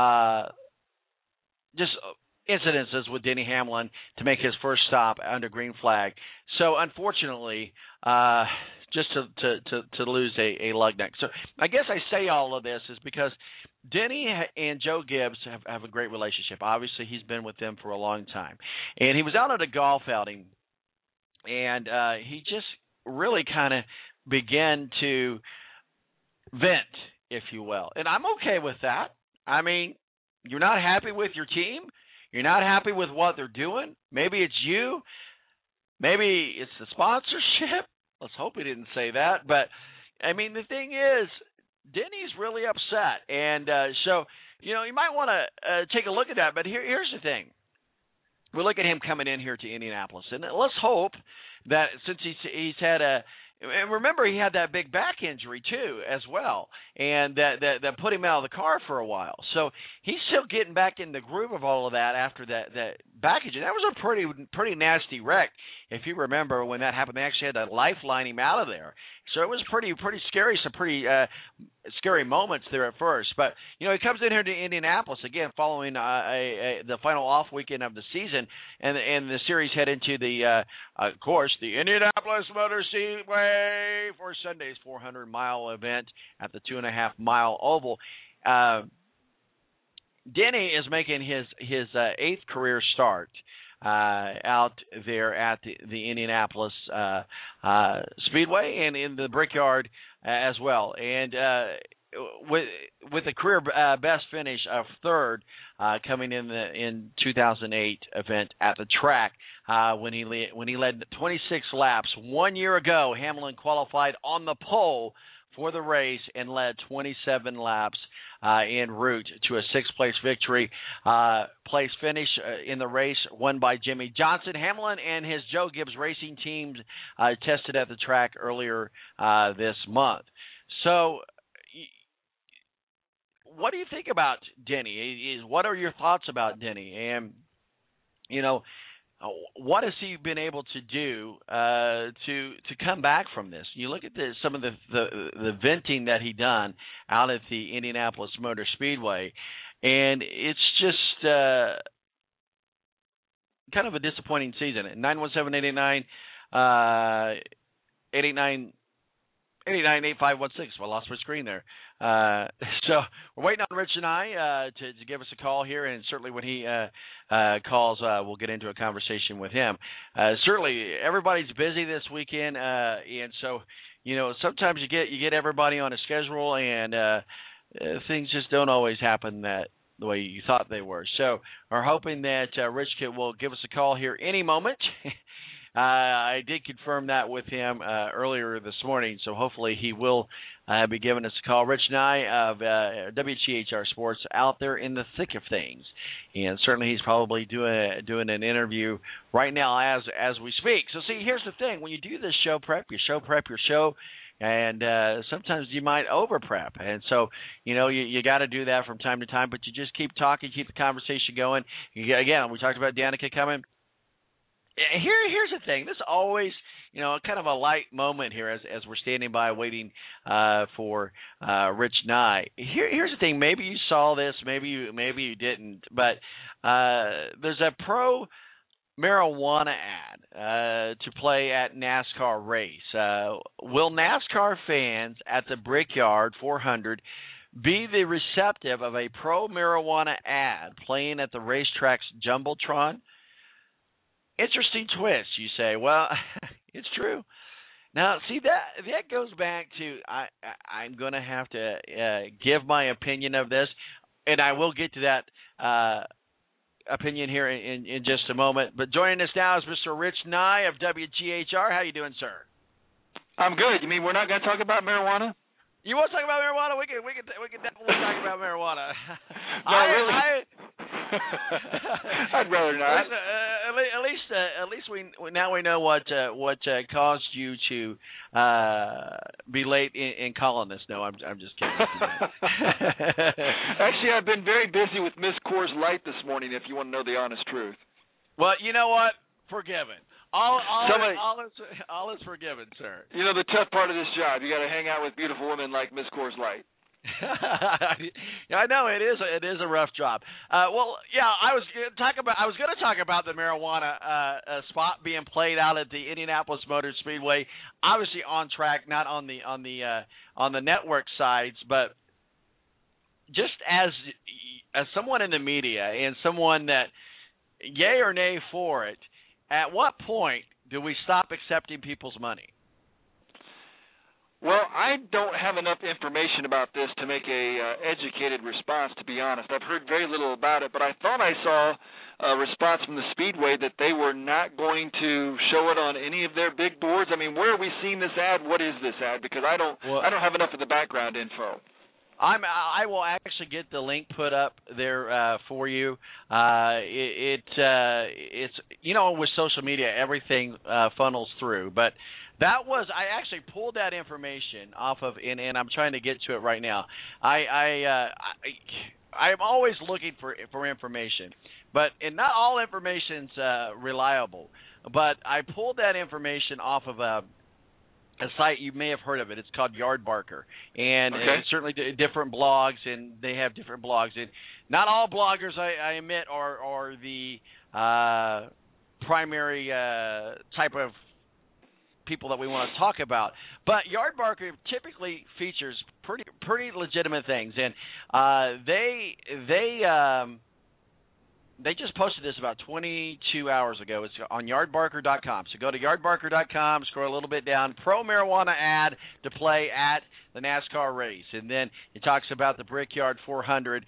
incidences with Denny Hamlin to make his first stop under green flag. So unfortunately, just to lose a lug neck. So I guess I say all of this is because Denny and Joe Gibbs have a great relationship. Obviously, he's been with them for a long time. And he was out at a golf outing, and he just really kind of began to vent, if you will. And I'm okay with that. I mean, you're not happy with your team. You're not happy with what they're doing. Maybe it's you. Maybe it's the sponsorship. Let's hope he didn't say that. But, I mean, the thing is, Denny's really upset. And so, you might want to take a look at that. But here's the thing. We look at him coming in here to Indianapolis. And let's hope that since he's had and remember, he had that big back injury, too, as well, and that put him out of the car for a while. So he's still getting back in the groove of all of that after that back injury. That was a pretty nasty wreck, if you remember when that happened. They actually had to lifeline him out of there. So it was pretty scary, some pretty scary moments there at first. But, he comes in here to Indianapolis, again, following the final off weekend of the season, and the series head into of course, the Indianapolis Motor Speedway for Sunday's 400-mile event at the 2.5-mile oval. Denny is making his 8th career start out there at the Indianapolis Speedway and in the Brickyard as well. And with a career best finish of 3rd coming in 2008 event at the track when he led 26 laps. 1 year ago, Hamlin qualified on the pole for the race and led 27 laps en route to a 6th-place victory. Place finish in the race won by Jimmy Johnson. Hamlin and his Joe Gibbs Racing teams tested at the track earlier this month. So what do you think about Denny? What are your thoughts about Denny? And, what has he been able to do to come back from this? You look at some of the venting that he done out at the Indianapolis Motor Speedway, and it's just kind of a disappointing season. 917-889-889-8516. Well, I lost my screen there. So we're waiting on Rich and I to give us a call here, and certainly when he calls, we'll get into a conversation with him. Certainly, everybody's busy this weekend, and so sometimes you get everybody on a schedule, and things just don't always happen the way you thought they were. So we're hoping that Rich will give us a call here any moment. I did confirm that with him earlier this morning, so hopefully he will be giving us a call. Rich Nye of WGHR Sports out there in the thick of things, and certainly he's probably doing an interview right now as we speak. So see, here's the thing: when you do this show prep your show, and sometimes you might over prep, and so you got to do that from time to time. But you just keep talking, keep the conversation going. Again, we talked about Danica coming. Here's the thing. This is always, kind of a light moment here as we're standing by waiting for Rich Nye. Here's the thing. Maybe you saw this. Maybe you didn't. But there's a pro marijuana ad to play at NASCAR race. Will NASCAR fans at the Brickyard 400 be the receptive of a pro marijuana ad playing at the racetrack's Jumbotron? Interesting twist, you say. Well, it's true. Now, see, that goes back to I'm going to have to give my opinion of this, and I will get to that opinion here in just a moment. But joining us now is Mr. Rich Nye of WGHR. How you doing, sir? I'm good. You mean we're not going to talk about marijuana? You want to talk about marijuana? We can definitely talk about marijuana. No, really. I'd rather not. at least we now we know what caused you to be late in calling this. No, I'm just kidding. Actually, I've been very busy with Miss Coors Light this morning, if you want to know the honest truth. Well, you know what? Forgiven. All is forgiven, sir. You know, the tough part of this job, you got to hang out with beautiful women like Miss Coors Light. Yeah, I know it is a rough job. Well, yeah, I was going to talk about the marijuana spot being played out at the Indianapolis Motor Speedway. Obviously on track, not on the network sides, but just as someone in the media and someone that yay or nay for it, at what point do we stop accepting people's money? Well, I don't have enough information about this to make a educated response, to be honest. I've heard very little about it, but I thought I saw a response from the Speedway that they were not going to show it on any of their big boards. I mean, where are we seeing this ad? What is this ad? Because I don't have enough of the background info. I will actually get the link put up there for you. It's with social media, everything funnels through, but that was, I actually pulled that information off of, and I'm trying to get to it right now. I'm always looking for information, and not all information's reliable. But I pulled that information off of a site, you may have heard of it. It's called Yardbarker, and it's certainly different blogs, and they have different blogs. And not all bloggers, I admit, are the primary type of people that we want to talk about, but Yardbarker typically features pretty legitimate things, and they just posted this about 22 hours ago. It's on yardbarker.com. So go to yardbarker.com, scroll a little bit down, pro-marijuana ad to play at the NASCAR race. And then it talks about the Brickyard 400,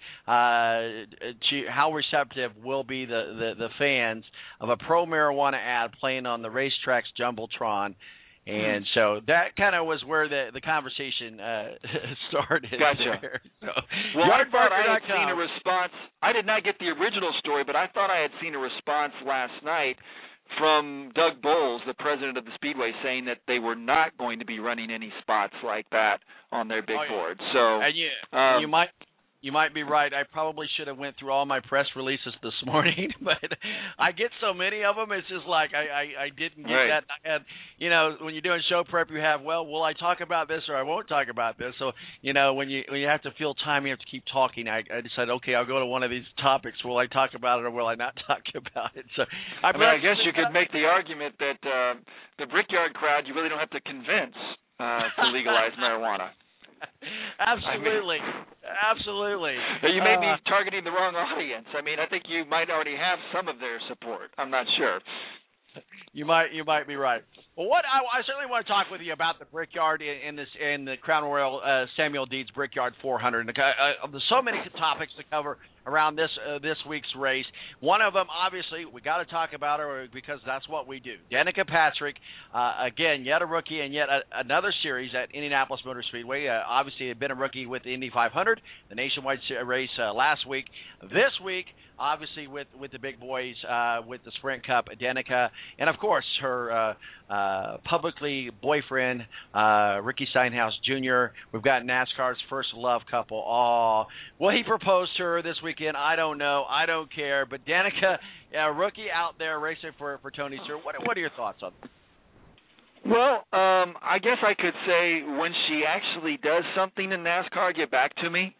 how receptive will be the fans of a pro-marijuana ad playing on the racetrack's Jumbotron. And so that kind of was where the conversation started. Gotcha. There. So, well, I thought I had seen a response. I did not get the original story, but I thought I had seen a response last night from Doug Bowles, the president of the Speedway, saying that they were not going to be running any spots like that on their big board. So and you might be right. I probably should have went through all my press releases this morning, but I get so many of them. It's just like I didn't get that. I had, when you're doing show prep, you have, will I talk about this or I won't talk about this? So, when you have to fill time, you have to keep talking. I decided, okay, I'll go to one of these topics. Will I talk about it or will I not talk about it? So I guess you could make the argument that the Brickyard crowd, you really don't have to convince to legalize marijuana. Absolutely. Absolutely. You may be targeting the wrong audience. I think you might already have some of their support. I'm not sure. You might be right. Well, I certainly want to talk with you about the Brickyard in the Crown Royal Samuel Deeds Brickyard 400. There's so many topics to cover around this week's race. One of them, obviously, we got to talk about her because that's what we do. Danica Patrick, again, yet a rookie and yet another series at Indianapolis Motor Speedway. Obviously, had been a rookie with the Indy 500, the nationwide race last week. This week, obviously, with the big boys, with the Sprint Cup, Danica, and of course her publicly boyfriend, Ricky Stenhouse Jr. We've got NASCAR's first love couple. Will he propose to her this weekend? I don't know. I don't care. But Danica, rookie out there racing for Tony Stewart. What are your thoughts on that? Well, I guess I could say when she actually does something in NASCAR, get back to me.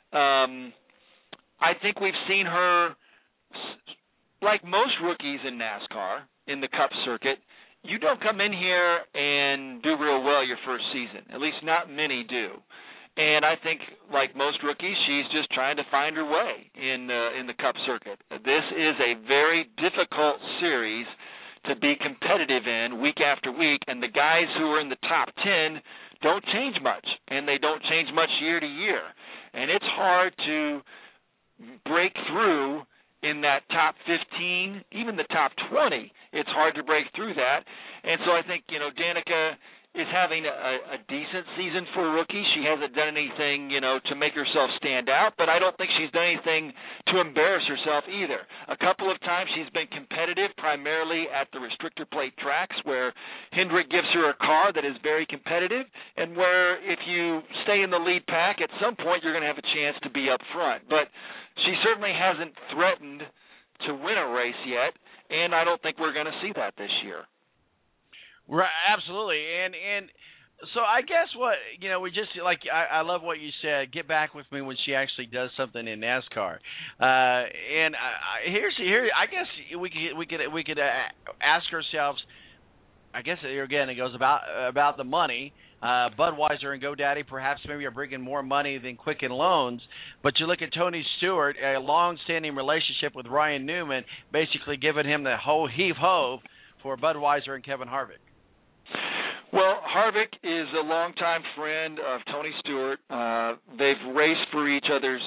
I think we've seen her, like most rookies in NASCAR, in the Cup circuit, you don't come in here and do real well your first season. At least not many do. And I think, like most rookies, she's just trying to find her way in the Cup circuit. This is a very difficult series to be competitive in week after week, and the guys who are in the top 10 don't change much, and they don't change much year to year. And it's hard to break through in that top 15, even the top 20. It's hard to break through that. And so I think, Danica is having a decent season for a rookie. She hasn't done anything, to make herself stand out, but I don't think she's done anything to embarrass herself either. A couple of times she's been competitive, primarily at the restrictor plate tracks, where Hendrick gives her a car that is very competitive, and where if you stay in the lead pack, at some point you're going to have a chance to be up front. But she certainly hasn't threatened to win a race yet, and I don't think we're going to see that this year. Right, absolutely, and so I guess what we just I love what you said. Get back with me when she actually does something in NASCAR. And here I guess we could ask ourselves. I guess again it goes about the money. Budweiser and GoDaddy perhaps maybe are bringing more money than Quicken Loans, but you look at Tony Stewart, a long-standing relationship with Ryan Newman, basically giving him the whole heave-ho for Budweiser and Kevin Harvick. Well, Harvick is a longtime friend of Tony Stewart. They've raced for each other's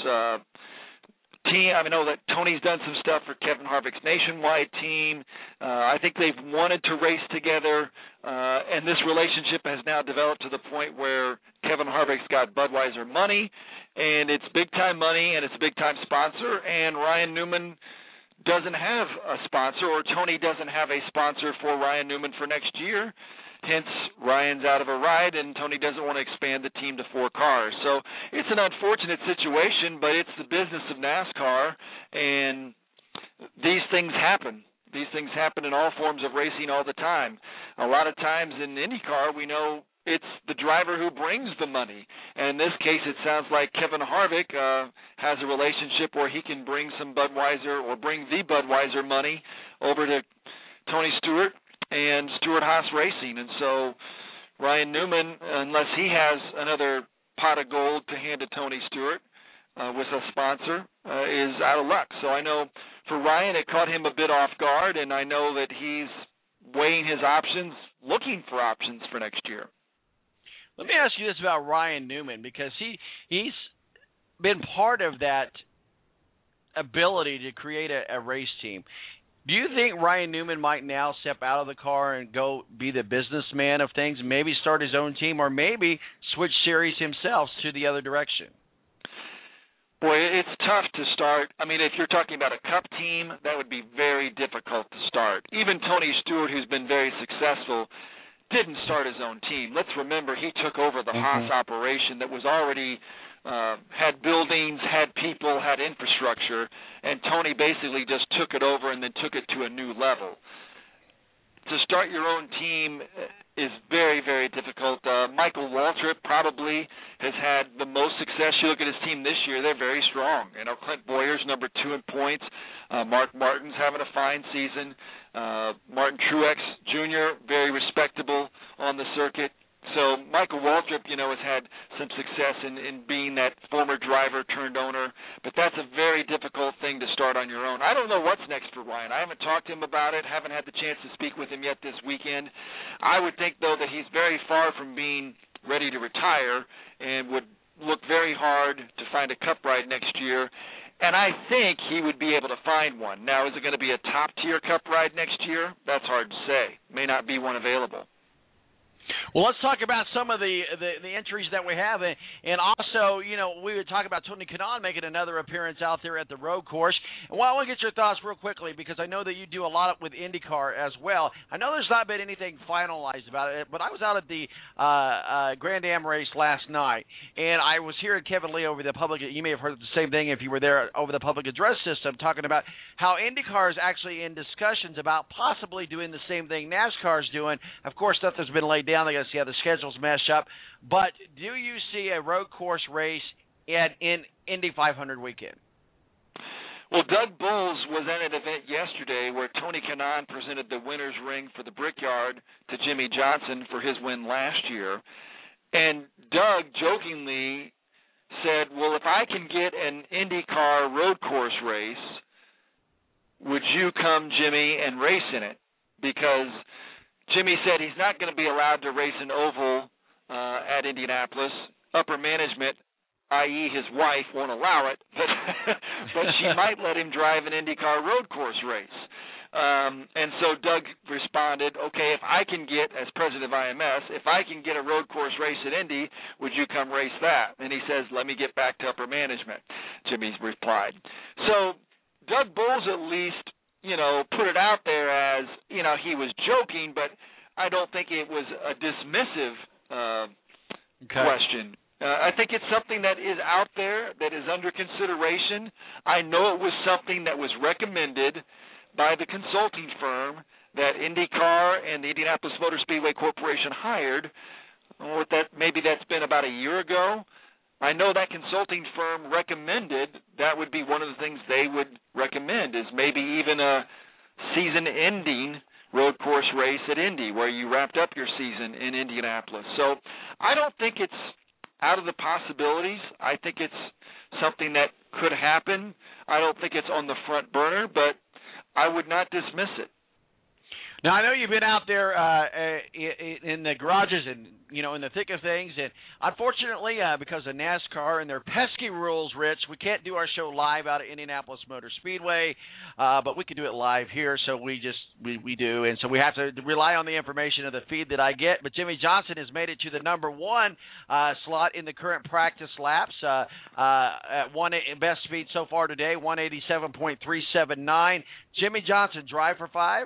team. I know that Tony's done some stuff for Kevin Harvick's nationwide team. I think they've wanted to race together, and this relationship has now developed to the point where Kevin Harvick's got Budweiser money, and it's big-time money, and it's a big-time sponsor, and Ryan Newman doesn't have a sponsor, or Tony doesn't have a sponsor for Ryan Newman for next year. Hence, Ryan's out of a ride, and Tony doesn't want to expand the team to 4 cars. So it's an unfortunate situation, but it's the business of NASCAR, and these things happen. These things happen in all forms of racing all the time. A lot of times in IndyCar, we know it's the driver who brings the money. And in this case, it sounds like Kevin Harvick has a relationship where he can bring some Budweiser or bring the Budweiser money over to Tony Stewart and Stewart-Haas Racing. And so Ryan Newman, unless he has another pot of gold to hand to Tony Stewart with a sponsor, is out of luck. So I know for Ryan it caught him a bit off guard, and I know that he's weighing his options, looking for options for next year. Let me ask you this about Ryan Newman, because he's been part of that ability to create a race team. Do you think Ryan Newman might now step out of the car and go be the businessman of things, maybe start his own team, or maybe switch series himself to the other direction? Boy, it's tough to start. I mean, if you're talking about a Cup team, that would be very difficult to start. Even Tony Stewart, who's been very successful, didn't start his own team. Let's remember he took over the Haas operation that was already had buildings, had people, had infrastructure, and Tony basically just took it over and then took it to a new level. To start your own team is very, very difficult. Michael Waltrip probably has had the most success. You look at his team this year, they're very strong. Clint Boyer's number 2 in points. Mark Martin's having a fine season. Martin Truex Jr., very respectable on the circuit. So Michael Waltrip, has had some success in being that former driver turned owner, but that's a very difficult thing to start on your own. I don't know what's next for Ryan. I haven't talked to him about it, haven't had the chance to speak with him yet this weekend. I would think, though, that he's very far from being ready to retire and would look very hard to find a Cup ride next year, and I think he would be able to find one. Now, is it going to be a top-tier Cup ride next year? That's hard to say. May not be one available. Well, let's talk about some of the entries that we have, and also, we would talk about Tony Kanaan making another appearance out there at the road course. And I want to get your thoughts real quickly, because I know that you do a lot with IndyCar as well. I know there's not been anything finalized about it, but I was out at the Grand Am race last night, and I was hearing Kevin Lee over the public. You may have heard the same thing if you were there over the public address system, talking about how IndyCar is actually in discussions about possibly doing the same thing NASCAR is doing. Of course, nothing's been laid down. They got to see how the schedules mesh up. But do you see a road course race in Indy 500 weekend? Well, Doug Bowles was at an event yesterday where Tony Kanaan presented the winner's ring for the Brickyard to Jimmy Johnson for his win last year. And Doug jokingly said, well, if I can get an IndyCar road course race, would you come, Jimmy, and race in it? Because Jimmy said he's not going to be allowed to race an oval at Indianapolis. Upper management, i.e. his wife, won't allow it, but she might let him drive an IndyCar road course race. And so Doug responded, okay, if I can get, as president of IMS, if I can get a road course race at Indy, would you come race that? And he says, let me get back to upper management, Jimmy replied. So Doug Bowles at least, put it out there as, he was joking, but I don't think it was a dismissive question. I think it's something that is out there, that is under consideration. I know it was something that was recommended by the consulting firm that IndyCar and the Indianapolis Motor Speedway Corporation hired. Maybe that's been about a year ago. I know that consulting firm recommended that would be one of the things they would recommend, is maybe even a season-ending road course race at Indy where you wrapped up your season in Indianapolis. So I don't think it's out of the possibilities. I think it's something that could happen. I don't think it's on the front burner, but I would not dismiss it. Now, I know you've been out there in the garages and, in the thick of things. And unfortunately, because of NASCAR and their pesky rules, Rich, we can't do our show live out at Indianapolis Motor Speedway, but we can do it live here. So we do. And so we have to rely on the information of the feed that I get. But Jimmie Johnson has made it to the number one slot in the current practice laps. At best speed so far today, 187.379. Jimmie Johnson, drive for 5?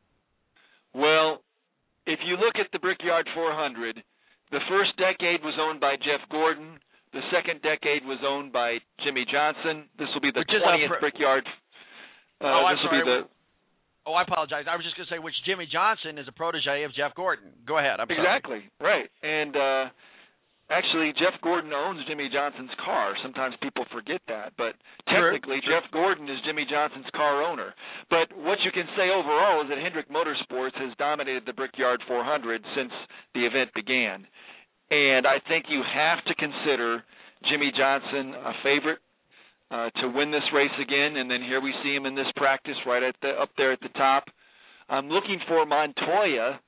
Well, if you look at the Brickyard 400, the first decade was owned by Jeff Gordon. The second decade was owned by Jimmie Johnson. This will be the 20th Brickyard. I apologize. I was just going to say which Jimmie Johnson is a protege of Jeff Gordon. Go ahead. I'm sorry. Exactly. Right. And actually, Jeff Gordon owns Jimmie Johnson's car. Sometimes people forget that. But technically, Jeff Gordon is Jimmie Johnson's car owner. But what you can say overall is that Hendrick Motorsports has dominated the Brickyard 400 since the event began. And I think you have to consider Jimmie Johnson a favorite to win this race again. And then here we see him in this practice right up there at the top. I'm looking for Montoya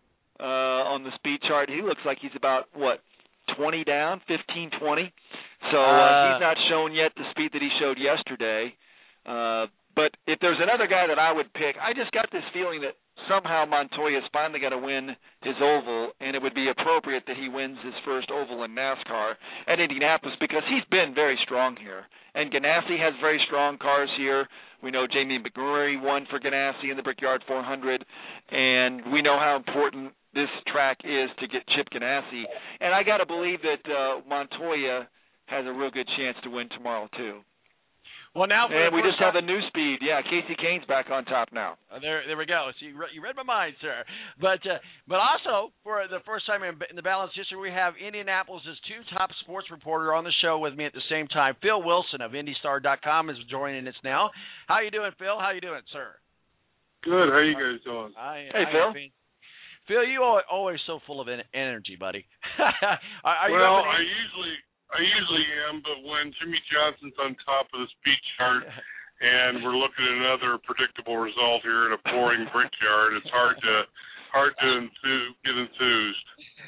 on the speed chart. He looks like he's about, 20 down, 15, 20. So he's not shown yet the speed that he showed yesterday. But if there's another guy that I would pick, I just got this feeling that somehow Montoya is finally going to win his oval, and it would be appropriate that he wins his first oval in NASCAR at Indianapolis because he's been very strong here. And Ganassi has very strong cars here. We know Jamie McMurray won for Ganassi in the Brickyard 400, and we know how important this track is to get Chip Ganassi. And I got to believe that Montoya has a real good chance to win tomorrow, too. Well, now and we just have a new speed. Yeah, Casey Kane's back on top now. There we go. So you read my mind, sir. But also, for the first time in the Balance history, we have Indianapolis' two top sports reporter on the show with me at the same time. Phil Wilson of IndyStar.com is joining us now. How you doing, Phil? How you doing, sir? Good. How you guys doing? Hey, Phil. Phil, you are always so full of energy, buddy. I usually am, but when Jimmie Johnson's on top of the speed chart and we're looking at another predictable result here in a boring Brickyard, it's hard to get enthused.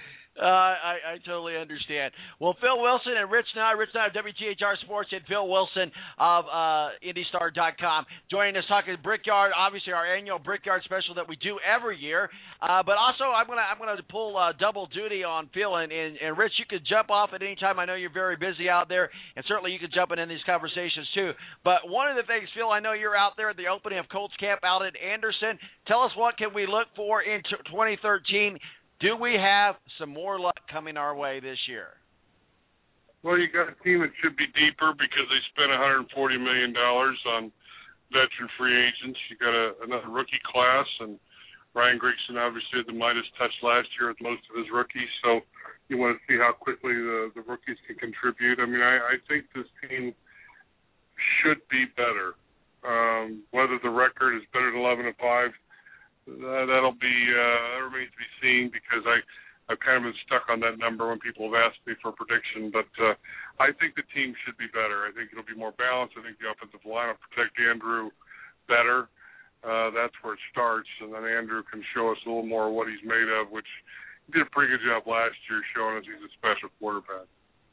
I totally understand. Well, Phil Wilson and Rich Nye of WTHR Sports, and Phil Wilson of IndyStar.com joining us talking Brickyard, obviously our annual Brickyard special that we do every year. But also, I'm gonna pull double duty on Phil and Rich. You could jump off at any time. I know you're very busy out there, and certainly you could jump in these conversations too. But one of the things, Phil, I know you're out there at the opening of Colts Camp out at Anderson. Tell us what can we look for in 2013. Do we have some more luck coming our way this year? Well, you got a team that should be deeper because they spent $140 million on veteran free agents. You got another rookie class, and Ryan Grigson obviously had the Midas touch last year with most of his rookies, so you want to see how quickly the rookies can contribute. I mean, I think this team should be better. Whether the record is better than 11-5, that remains to be seen because I've kind of been stuck on that number when people have asked me for a prediction. But I think the team should be better. I think it'll be more balanced. I think the offensive line will protect Andrew better. That's where it starts, and then Andrew can show us a little more of what he's made of, which he did a pretty good job last year showing us he's a special quarterback.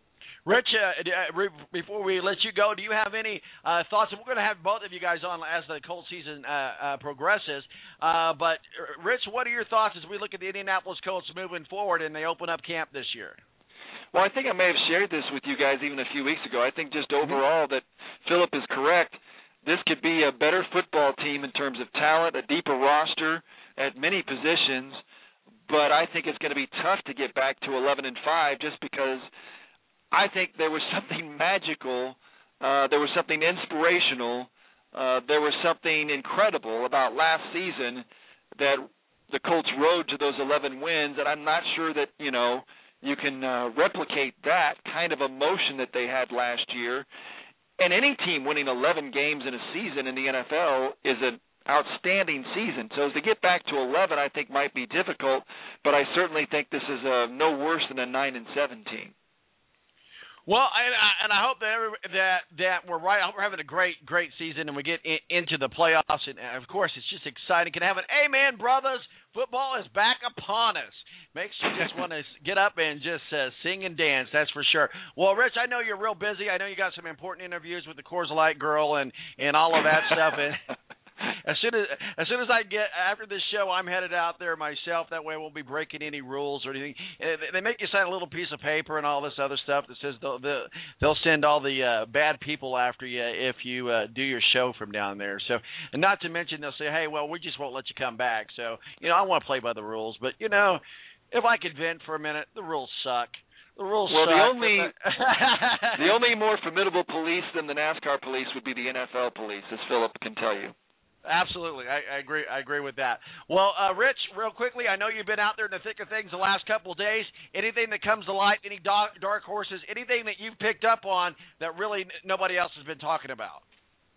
Rich, before we let you go, do you have any thoughts? We're going to have both of you guys on as the Colts season progresses. But, Rich, what are your thoughts as we look at the Indianapolis Colts moving forward and they open up camp this year? Well, I think I may have shared this with you guys even a few weeks ago. I think just overall that Philip is correct. This could be a better football team in terms of talent, a deeper roster at many positions, but I think it's going to be tough to get back to 11-5 just because I think there was something magical, there was something inspirational, there was something incredible about last season that the Colts rode to those 11 wins, and I'm not sure that, you can replicate that kind of emotion that they had last year. And any team winning 11 games in a season in the NFL is an outstanding season. So to get back to 11, I think might be difficult, but I certainly think this is no worse than a 9-7 team. Well, and I hope that we're right. I hope we're having a great season and we get into the playoffs. And, of course, it's just exciting. Can have an amen, brothers. Football is back upon us. Makes you just want to get up and just sing and dance, that's for sure. Well, Rich, I know you're real busy. I know you got some important interviews with the Coors Light girl and all of that stuff. And as soon as I get after this show, I'm headed out there myself. That way, I won't be breaking any rules or anything. They make you sign a little piece of paper and all this other stuff that says they'll send all the bad people after you if you do your show from down there. So, and not to mention they'll say, hey, well, we just won't let you come back. So, I want to play by the rules, but if I could vent for a minute, the rules suck. The rules suck. The only more formidable police than the NASCAR police would be the NFL police, as Philip can tell you. Absolutely. I agree with that. Well, Rich, real quickly, I know you've been out there in the thick of things the last couple of days. Anything that comes to light, any dark horses, anything that you've picked up on that really nobody else has been talking about?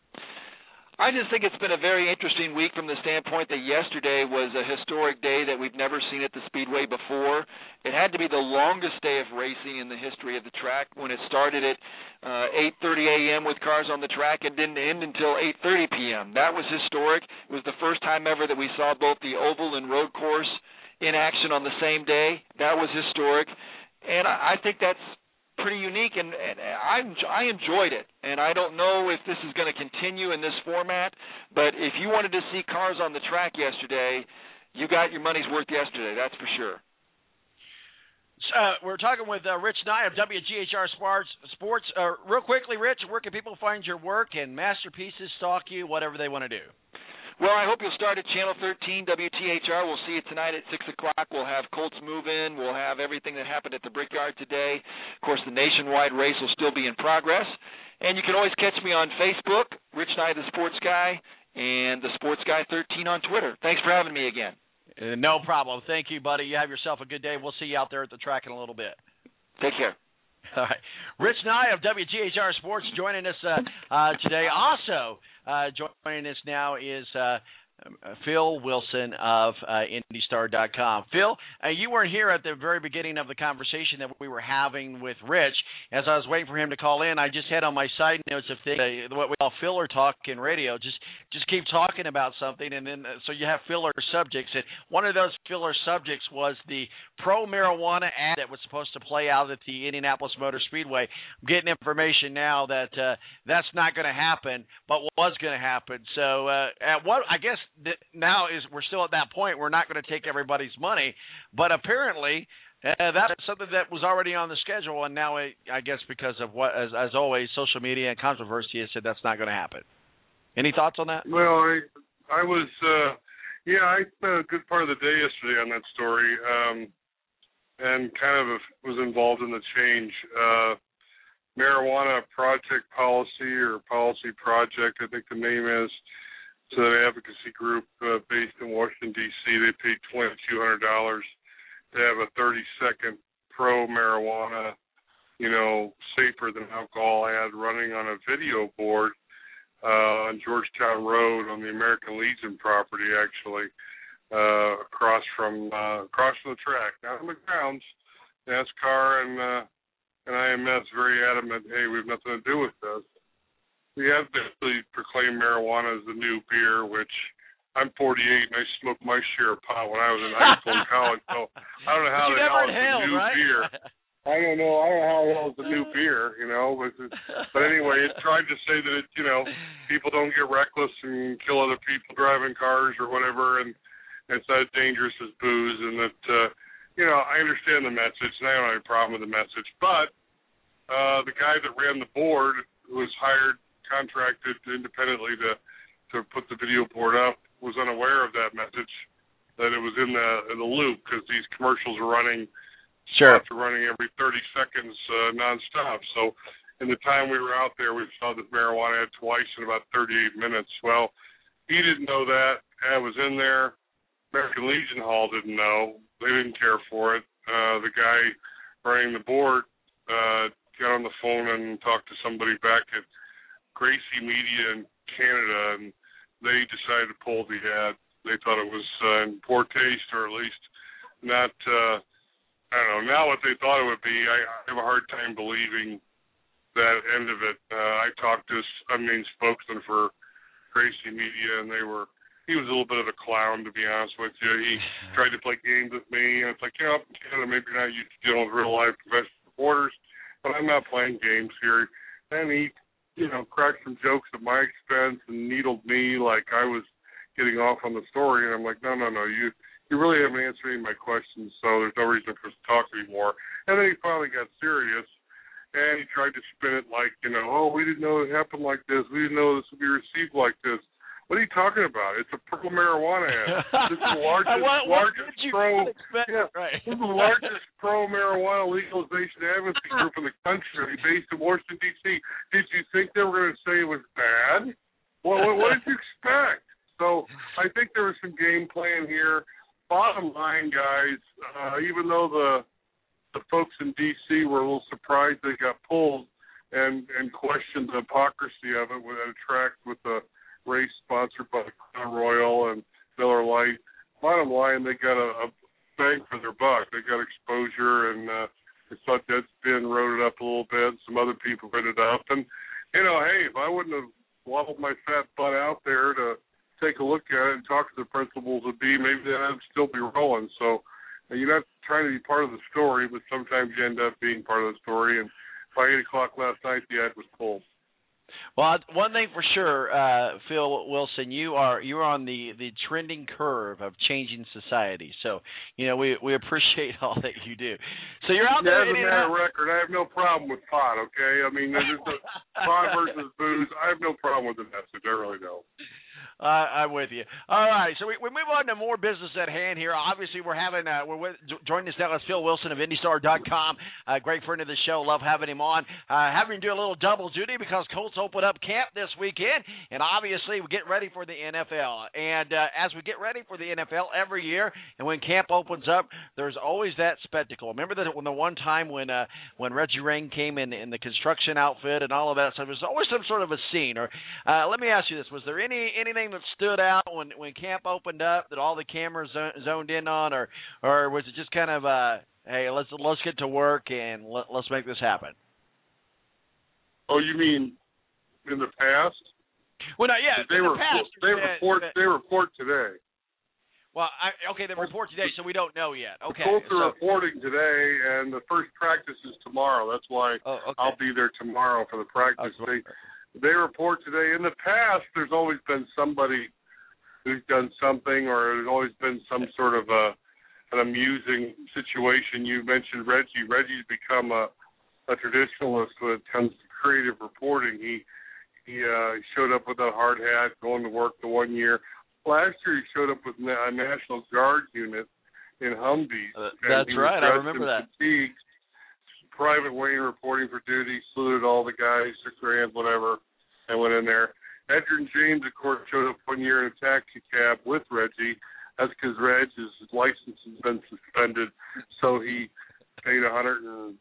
I just think it's been a very interesting week from the standpoint that yesterday was a historic day that we've never seen at the Speedway before. It had to be the longest day of racing in the history of the track when it started at 8:30 a.m. with cars on the track and didn't end until 8:30 p.m. That was historic. It was the first time ever that we saw both the oval and road course in action on the same day. That was historic. And I think that's pretty unique, and I enjoyed it. And I don't know if this is going to continue in this format, but if you wanted to see cars on the track yesterday, you got your money's worth yesterday, that's for sure. We're talking with Rich Nye of WGHR Sports. Real quickly, Rich, where can people find your work and masterpieces, stalk you, whatever they want to do? Well, I hope you'll start at Channel 13, WTHR. We'll see you tonight at 6 o'clock. We'll have Colts Move In. We'll have everything that happened at the Brickyard today. Of course, the nationwide race will still be in progress. And you can always catch me on Facebook, Rich Nye the Sports Guy, and the Sports Guy 13 on Twitter. Thanks for having me again. No problem. Thank you, buddy. You have yourself a good day. We'll see you out there at the track in a little bit. Take care. All right. Rich Nye of WGHR Sports joining us today. Also joining us now is Phil Wilson of IndyStar.com. Phil, you weren't here at the very beginning of the conversation that we were having with Rich. As I was waiting for him to call in, I just had on my side notes of things, what we call filler talk in radio. Just keep talking about something, and then so you have filler subjects. And one of those filler subjects was the pro-marijuana ad that was supposed to play out at the Indianapolis Motor Speedway. I'm getting information now that that's not going to happen, but was going to happen. So at what I guess now is we're still at that point. We're not going to take everybody's money, but apparently that's something that was already on the schedule, and now I guess because of what, as always, social media and controversy has said that's not going to happen. Any thoughts on that? Well, I was, I spent a good part of the day yesterday on that story, and kind of was involved in the change. Marijuana Project Policy or Policy Project, I think the name is. It's an advocacy group based in Washington, D.C. They paid $2,200 to have a 30-second pro-marijuana, safer than alcohol ad running on a video board on Georgetown Road on the American Legion property, actually, across from the track. Now on the grounds, NASCAR and IMS very adamant, hey, we have nothing to do with this. We have basically proclaimed marijuana as the new beer, which I'm 48 and I smoked my share of pot when I was in high school and college, so I don't know how the hell it's a new beer. I don't know how well it's a new beer, but anyway, it tried to say that people don't get reckless and kill other people driving cars or whatever, and it's not as dangerous as booze, and that I understand the message, and I don't have a problem with the message, but the guy that ran the board, who was contracted independently to put the video board up, was unaware of that message, that it was in the loop, because these commercials are running. Sure. After running every 30 seconds nonstop. So in the time we were out there, we saw that marijuana ad twice in about 38 minutes. Well, he didn't know that. Ad was in there. American Legion Hall didn't know. They didn't care for it. The guy running the board got on the phone and talked to somebody back at Gracie Media in Canada, and they decided to pull the ad. They thought it was in poor taste, or at least not... I don't know. Now what they thought it would be, I have a hard time believing that end of it. I talked to unnamed spokesman for Gracie Media, and he was a little bit of a clown, to be honest with you. He tried to play games with me, and it's like, up in Canada, maybe you're not used to dealing with real life professional reporters, but I'm not playing games here. And he, cracked some jokes at my expense and needled me like I was getting off on the story, and I'm like, no, you really haven't answered any of my questions, so there's no reason for us to talk anymore. And then he finally got serious, and he tried to spin it like, we didn't know it happened like this. We didn't know this would be received like this. What are you talking about? It's a pro-marijuana ad. This is the largest pro-marijuana legalization advocacy group in the country, based in Washington, D.C. Did you think they were going to say it was bad? What did you expect? So I think there was some game plan here. Bottom line, guys, even though the folks in D.C. were a little surprised they got pulled and questioned the hypocrisy of it at a track with a race sponsored by Crown Royal and Miller Lite, bottom line, they got a bang for their buck. They got exposure, and they saw Deadspin wrote it up a little bit. Some other people wrote it up. And, hey, if I wouldn't have waddled my fat butt out there to take a look at it and talk to the principals would be, maybe that would still be rolling. So you're not trying to be part of the story, but sometimes you end up being part of the story. And by 8 o'clock last night, the ad was pulled. Well, one thing for sure, Phil Wilson, you are on the trending curve of changing society. So, we appreciate all that you do. So you're out there. As a matter of record, I have no problem with pot, okay? I mean, there's pot versus booze. I have no problem with the message. I really don't. I'm with you. All right, so we move on to more business at hand here. Obviously, joining us now is Phil Wilson of IndyStar.com. Great friend of the show. Love having him on. Having him do a little double duty because Colts open up camp this weekend, and obviously we get ready for the NFL. And as we get ready for the NFL every year, and when camp opens up, there's always that spectacle. Remember that when the one time when Reggie Ring came in the construction outfit and all of that stuff, there's always some sort of a scene. Or let me ask you this: was there anything that stood out when camp opened up that all the cameras zoned in on, or was it just kind of hey, let's get to work and let's make this happen? Oh, you mean in the past? Well, no, yeah, they report today. Well, they report today, so we don't know yet. Okay, the Colts are reporting today, and the first practice is tomorrow. That's why I'll be there tomorrow for the practice. They report today. In the past, there's always been somebody who's done something, or there's always been some sort of an amusing situation. You mentioned Reggie. Reggie's become a traditionalist when it comes to creative reporting. He showed up with a hard hat, going to work the one year. Last year, he showed up with a National Guard unit in Humvees. That's right. I remember that. Fatigues. Private Wayne reporting for duty, saluted all the guys, shook their hands, whatever, and went in there. Edgerrin James, of course, showed up one year in a taxi cab with Reggie. That's because his license has been suspended, so he paid $180 or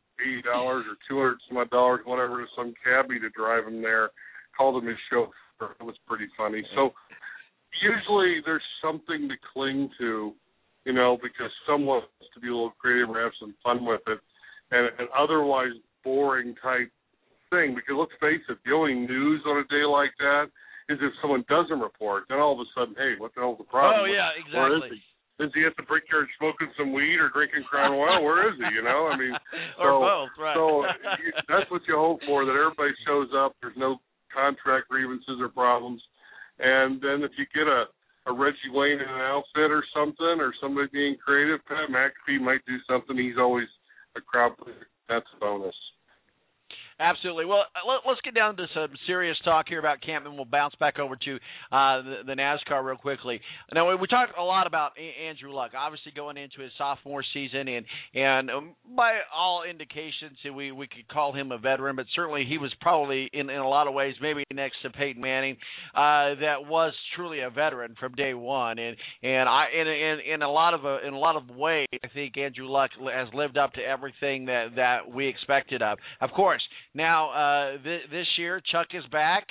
$200 whatever to some cabbie to drive him there. Called him his chauffeur. It was pretty funny. So usually there's something to cling to, because someone wants to be a little creative or have some fun with it. And an otherwise boring type thing, because let's face it, the only news on a day like that is if someone doesn't report. Then all of a sudden, hey, what the hell's the problem? Oh, yeah, exactly. Is he at the Brickyard smoking some weed or drinking Crown Royal? Where is he? I mean, or both, right? So that's what you hope for, that everybody shows up. There's no contract grievances or problems. And then if you get a Reggie Wayne in an outfit or something, or somebody being creative, Pat McAfee might do something. He's always a crowd pleaser. That's a bonus. Absolutely. Well, let's get down to some serious talk here about camp, and we'll bounce back over to the NASCAR real quickly. Now, we talked a lot about Andrew Luck, obviously going into his sophomore season, and by all indications, we could call him a veteran, but certainly he was probably, in a lot of ways, maybe next to Peyton Manning, that was truly a veteran from day one. And in a lot of ways, I think Andrew Luck has lived up to everything that we expected of. Of course. Now, this year, Chuck is back.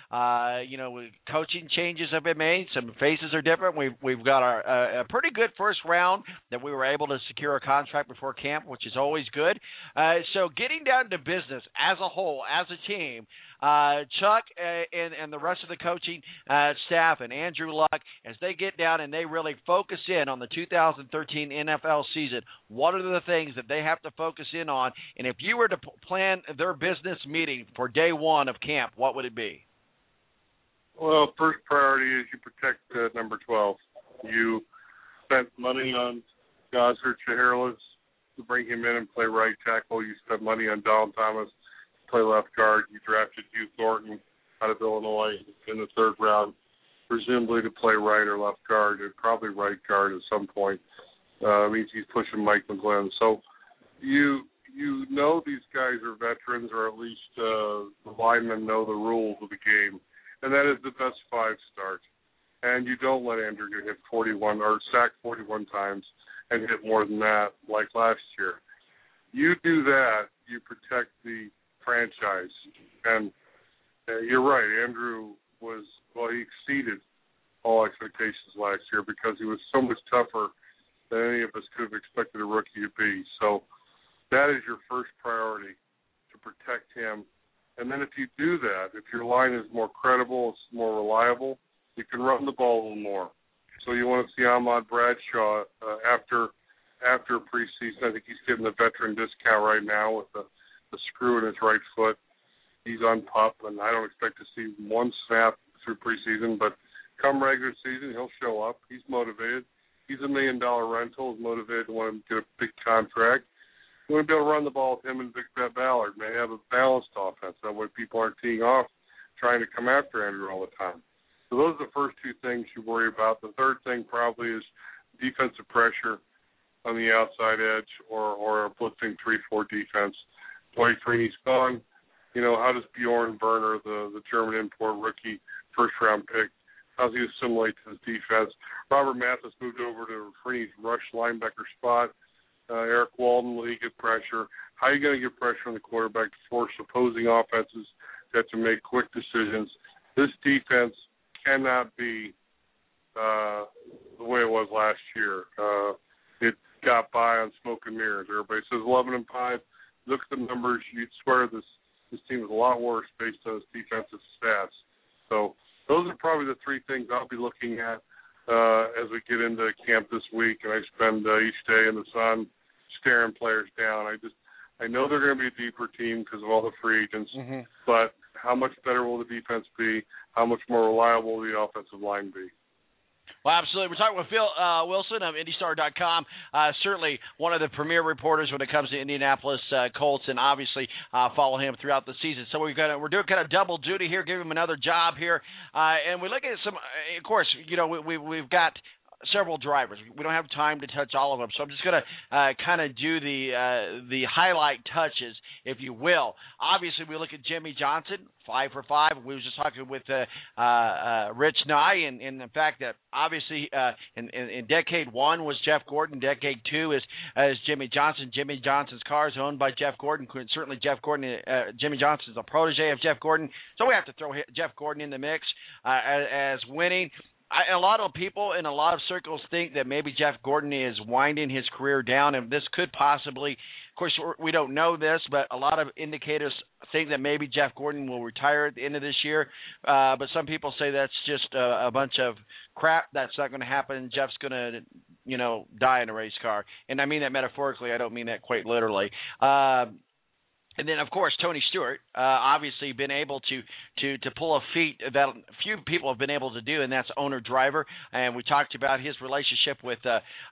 Coaching changes have been made. Some faces are different. We've got a pretty good first round that we were able to secure a contract before camp, which is always good. So getting down to business as a whole, as a team, Chuck and the rest of the coaching staff and Andrew Luck, as they get down and they really focus in on the 2013 NFL season, what are the things that they have to focus in on? And if you were to plan their business meeting for day one of camp, what would it be? Well, first priority is you protect number 12. You spent money on Gosser Chehalis to bring him in and play right tackle. You spent money on Donald Thomas to play left guard. You drafted Hugh Thornton out of Illinois in the third round, presumably to play right or left guard, and probably right guard at some point. Means he's pushing Mike McGlynn. So you know these guys are veterans, or at least the linemen know the rules of the game, and that is the best five start. And you don't let Andrew get hit 41 or sacked 41 times and hit more than that like last year. You do that, you protect the franchise. And you're right, Andrew he exceeded all expectations last year because he was so much tougher than any of us could have expected a rookie to be. So that is your first priority, to protect him. And then if you do that, if your line is more credible, it's more reliable, you can run the ball a little more. So you want to see Ahmad Bradshaw after preseason. I think he's getting the veteran discount right now with the screw in his right foot. He's on PUP, and I don't expect to see one snap through preseason, but come regular season, he'll show up. He's motivated. He's $1 million rental. He's motivated to want to get a big contract. You want to be able to run the ball with him and Vic Ballard. May have a balanced offense. That way people aren't teeing off trying to come after Andrew all the time. So those are the first two things you worry about. The third thing probably is defensive pressure on the outside edge or a blitzing 3-4 defense. Dwight Freeney's gone. How does Bjorn Werner, the German import rookie, first-round pick, how does he assimilate to his defense? Robert Mathis moved over to Freeney's rush linebacker spot. Eric Walden, will he get pressure? How are you going to get pressure on the quarterback to force opposing offenses to have to make quick decisions? This defense cannot be the way it was last year. It got by on smoke and mirrors. Everybody says 11-5. Look at the numbers. You'd swear this team is a lot worse based on its defensive stats. So those are probably the three things I'll be looking at as we get into camp this week, and I spend each day in the sun staring players down. I know they're going to be a deeper team because of all the free agents, but how much better will the defense be? How much more reliable will the offensive line be? Well, absolutely. We're talking with Phil Wilson of IndyStar.com, certainly one of the premier reporters when it comes to Indianapolis Colts, and obviously follow him throughout the season. So we're doing kind of double duty here, give him another job here, and we look at some. Of course, we've got several drivers. We don't have time to touch all of them, so I'm just going to kind of do the highlight touches, if you will. Obviously, we look at Jimmy Johnson, 5 for 5. We were just talking with Rich Nye, and the fact that obviously in Decade 1 was Jeff Gordon, Decade 2 is Jimmy Johnson. Jimmy Johnson's car is owned by Jeff Gordon. Certainly Jimmy Johnson's a protege of Jeff Gordon, so we have to throw Jeff Gordon in the mix as winning. A lot of people in a lot of circles think that maybe Jeff Gordon is winding his career down, and this could possibly, of course, we don't know this, but a lot of indicators think that maybe Jeff Gordon will retire at the end of this year. But some people say that's just a bunch of crap. That's not going to happen. Jeff's going to die in a race car. And I mean that metaphorically. I don't mean that quite literally. And then, of course, Tony Stewart, obviously been able to pull a feat that few people have been able to do, and that's owner-driver. And we talked about his relationship with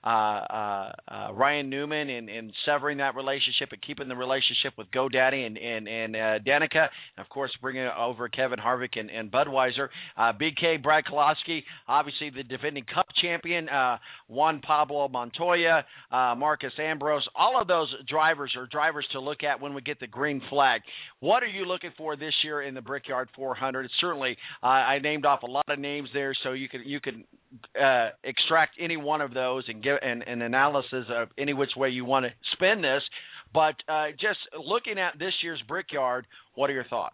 Ryan Newman and severing that relationship and keeping the relationship with GoDaddy and Danica. And, of course, bringing over Kevin Harvick and Budweiser. Big K, Brad Keselowski, obviously the defending Cup champion, Juan Pablo Montoya, Marcus Ambrose. All of those drivers are drivers to look at when we get the green flag. What are you looking for this year in the Brickyard 400? Certainly, I named off a lot of names there, so you can extract any one of those and give an analysis of any which way you want to spin this. But just looking at this year's Brickyard, what are your thoughts?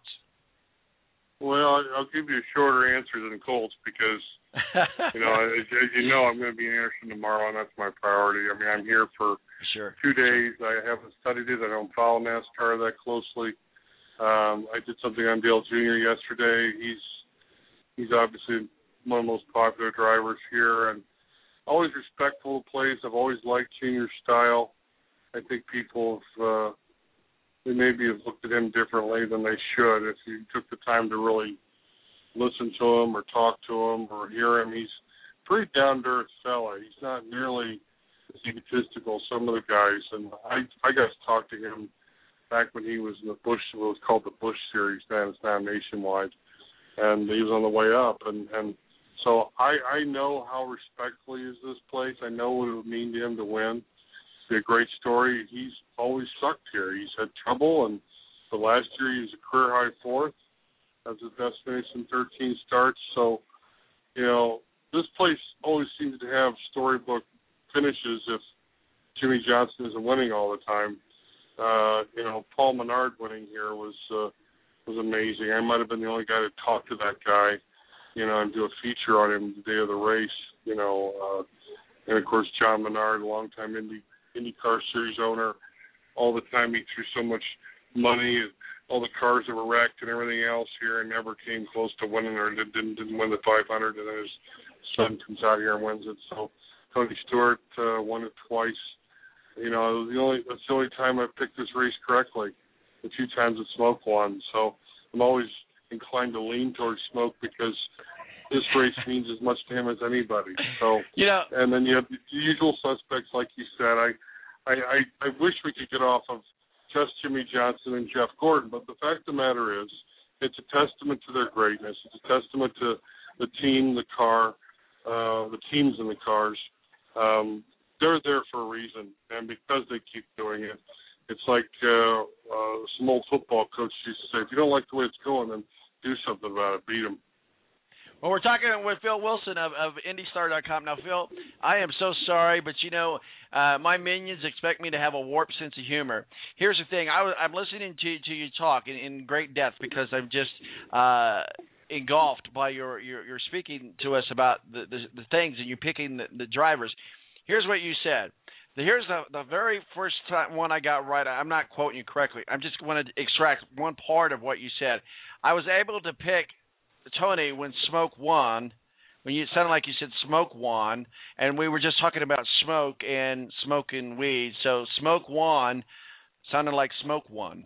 Well, I'll give you a shorter answer than Colts because, as you know, I'm going to be in Anderson tomorrow, and that's my priority. I mean, I'm here for 2 days. I haven't studied it. I don't follow NASCAR that closely. I did something on Dale Jr. yesterday. He's obviously one of the most popular drivers here, and always respectful of plays. I've always liked Junior's style. I think people have they maybe have looked at him differently than they should if you took the time to really listen to him or talk to him or hear him. He's a pretty down-to-earth fella. He's not nearly as egotistical as some of the guys. And I got to talk to him back when he was in the Busch, what was called the Busch Series, then it's now nationwide. And he was on the way up. And so I know how respectful he is this place. I know what it would mean to him to win. It's a great story. He's always sucked here. He's had trouble, and the last year he was a career-high fourth. That's his best finish in 13 starts. So, this place always seems to have storybook finishes if Jimmy Johnson isn't winning all the time. Paul Menard winning here was amazing. I might have been the only guy to talk to that guy, and do a feature on him the day of the race, and of course John Menard, longtime IndyCar Series owner. All the time he threw so much money at all the cars that were wrecked and everything else here and never came close to winning or didn't win the 500, and then his son comes out here and wins it. So Tony Stewart won it twice. That's the only time I picked this race correctly. The 2 times that Smoke won. So I'm always inclined to lean towards Smoke because this race means as much to him as anybody. So and then you have the usual suspects, like you said. I wish we could get off of just Jimmy Johnson and Jeff Gordon, but the fact of the matter is, it's a testament to their greatness. It's a testament to the team, the car, the teams in the cars. They're there for a reason, and because they keep doing it, it's like some old football coach used to say, if you don't like the way it's going, then do something about it, beat them. Well, we're talking with Phil Wilson of IndyStar.com. Now, Phil, I am so sorry, but, my minions expect me to have a warped sense of humor. Here's the thing. I'm listening to you talk in great depth because I'm just engulfed by your speaking to us about the things and you picking the drivers. Here's what you said. Here's the very first one I got right. I'm not quoting you correctly. I'm just going to extract one part of what you said. I was able to pick Tony when Smoke won, when you sounded like you said Smoke won, and we were just talking about smoke and smoking weed. So Smoke won sounded like Smoke won.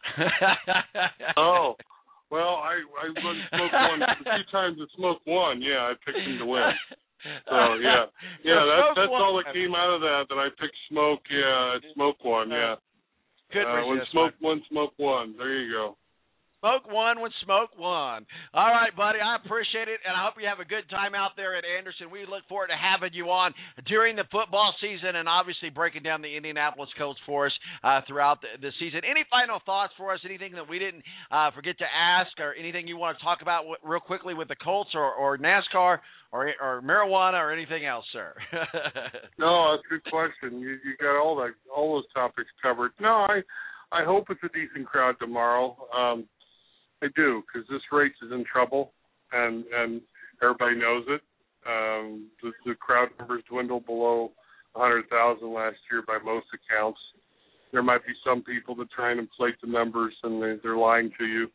Oh, well, I won Smoke won the 2 times that Smoke won. Yeah, I picked him to win. So that's all that came out of that I picked Smoke. Yeah, Smoke won. Yeah. When Smoke won, Smoke won. There you go. Smoke won when Smoke won. All right, buddy, I appreciate it, and I hope you have a good time out there at Anderson. We look forward to having you on during the football season and obviously breaking down the Indianapolis Colts for us throughout the season. Any final thoughts for us, anything that we didn't forget to ask, or anything you want to talk about real quickly with the Colts or NASCAR or marijuana or anything else, sir? No, that's a good question. You got all those topics covered. No, I hope it's a decent crowd tomorrow. I do, because this race is in trouble, and everybody knows it. The crowd numbers dwindled below 100,000 last year by most accounts. There might be some people that try and inflate the numbers, and they're lying to you.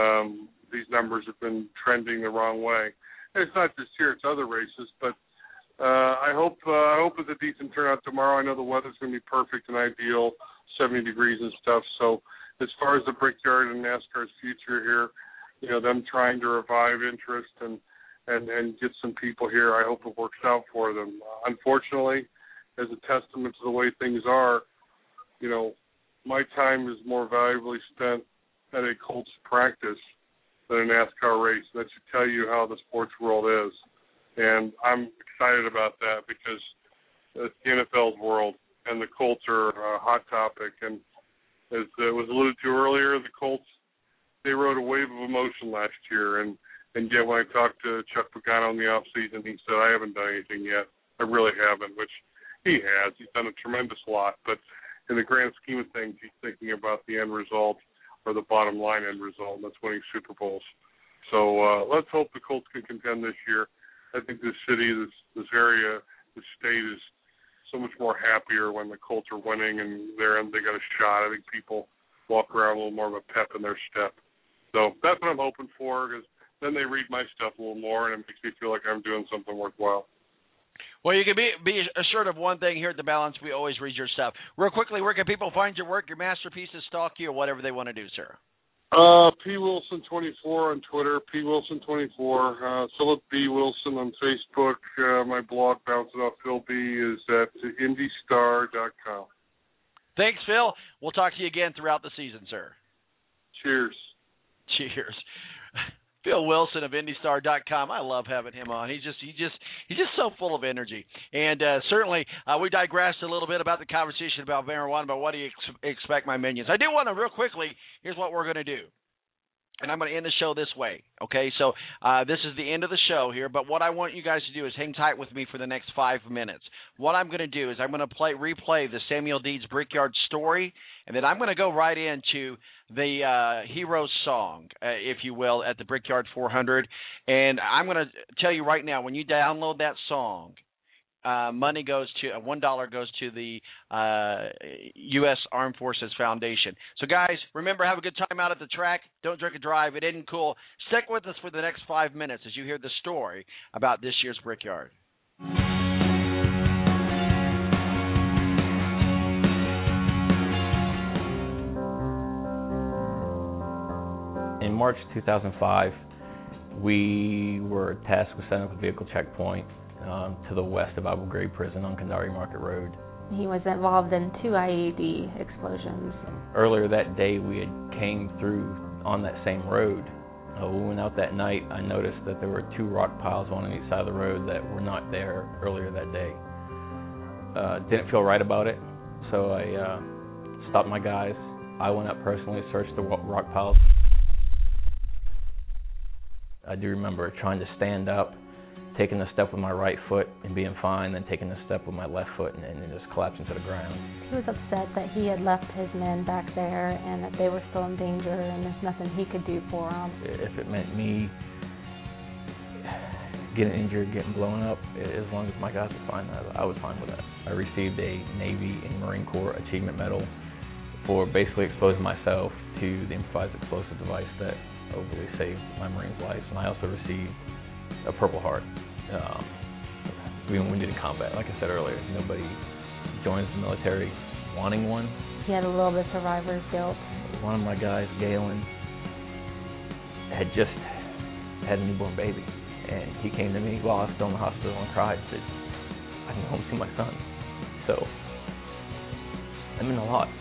These numbers have been trending the wrong way. And it's not just here, it's other races, but I hope it's a decent turnout tomorrow. I know the weather's going to be perfect and ideal, 70 degrees and stuff. So as far as the Brickyard and NASCAR's future here, you know, them trying to revive interest and get some people here, I hope it works out for them. Unfortunately, as a testament to the way things are, you know, my time is more valuably spent at a Colts practice than a NASCAR race. That should tell you how the sports world is. And I'm excited about that because it's the NFL's world, and the Colts are a hot topic. And as was alluded to earlier, the Colts, they rode a wave of emotion last year. And yet when I talked to Chuck Pagano in the offseason, he said, I haven't done anything yet. I really haven't, which he has. He's done a tremendous lot. But in the grand scheme of things, he's thinking about the end result or the bottom line end result, and that's winning Super Bowls. So let's hope the Colts can contend this year. I think this city, this area, this state is so much more happier when the Colts are winning and they got a shot. I think people walk around a little more of a pep in their step. So that's what I'm hoping for, because then they read my stuff a little more, and it makes me feel like I'm doing something worthwhile. Well, you can be assured of one thing here at The Balance. We always read your stuff. Real quickly, where can people find your work, your masterpieces, stalk you, or whatever they want to do, sir? P. Wilson24 on Twitter, P. Wilson24, Philip B. Wilson on Facebook. My blog, Bouncing Off Phil B, is at IndyStar.com. Thanks, Phil. We'll talk to you again throughout the season, sir. Cheers. Cheers. Phil Wilson of IndyStar.com. I love having him on. He's just so full of energy. And certainly, we digressed a little bit about the conversation about marijuana, but what do you expect, my minions? I do want to, real quickly, here's what we're going to do. And I'm going to end the show this way, okay? So this is the end of the show here, but what I want you guys to do is hang tight with me for the next 5 minutes. What I'm going to do is I'm going to replay the Samuel Deeds Brickyard story, and then I'm going to go right into the hero song, if you will, at the Brickyard 400. And I'm going to tell you right now, when you download that song, money goes to $1 goes to the U.S. Armed Forces Foundation. So, guys, remember, have a good time out at the track. Don't drink and drive. It isn't cool. Stick with us for the next 5 minutes as you hear the story about this year's Brickyard. In March 2005, we were tasked with setting up a vehicle checkpoint to the west of Abu Ghraib Prison on Kandari Market Road. He was involved in 2 IED explosions. Earlier that day, we had came through on that same road. We went out that night. I noticed that there were 2 rock piles, one on each side of the road, that were not there earlier that day. Didn't feel right about it, so I stopped my guys. I went up personally, searched the rock piles. I do remember trying to stand up, taking a step with my right foot and being fine, then taking a step with my left foot and just collapsing to the ground. He was upset that he had left his men back there and that they were still in danger and there's nothing he could do for them. If it meant me getting injured, getting blown up, as long as my guys were fine, I was fine with that. I received a Navy and Marine Corps Achievement Medal for basically exposing myself to the improvised explosive device that hopefully saved my Marine's life. And I also received a Purple Heart. Being wounded in combat, like I said earlier, nobody joins the military wanting one. He had a little bit of survivor's guilt. One of my guys, Galen, had just had a newborn baby, and he came to me while I was still in the hospital and cried, said, I can go home and see my son. So, that meant a lot.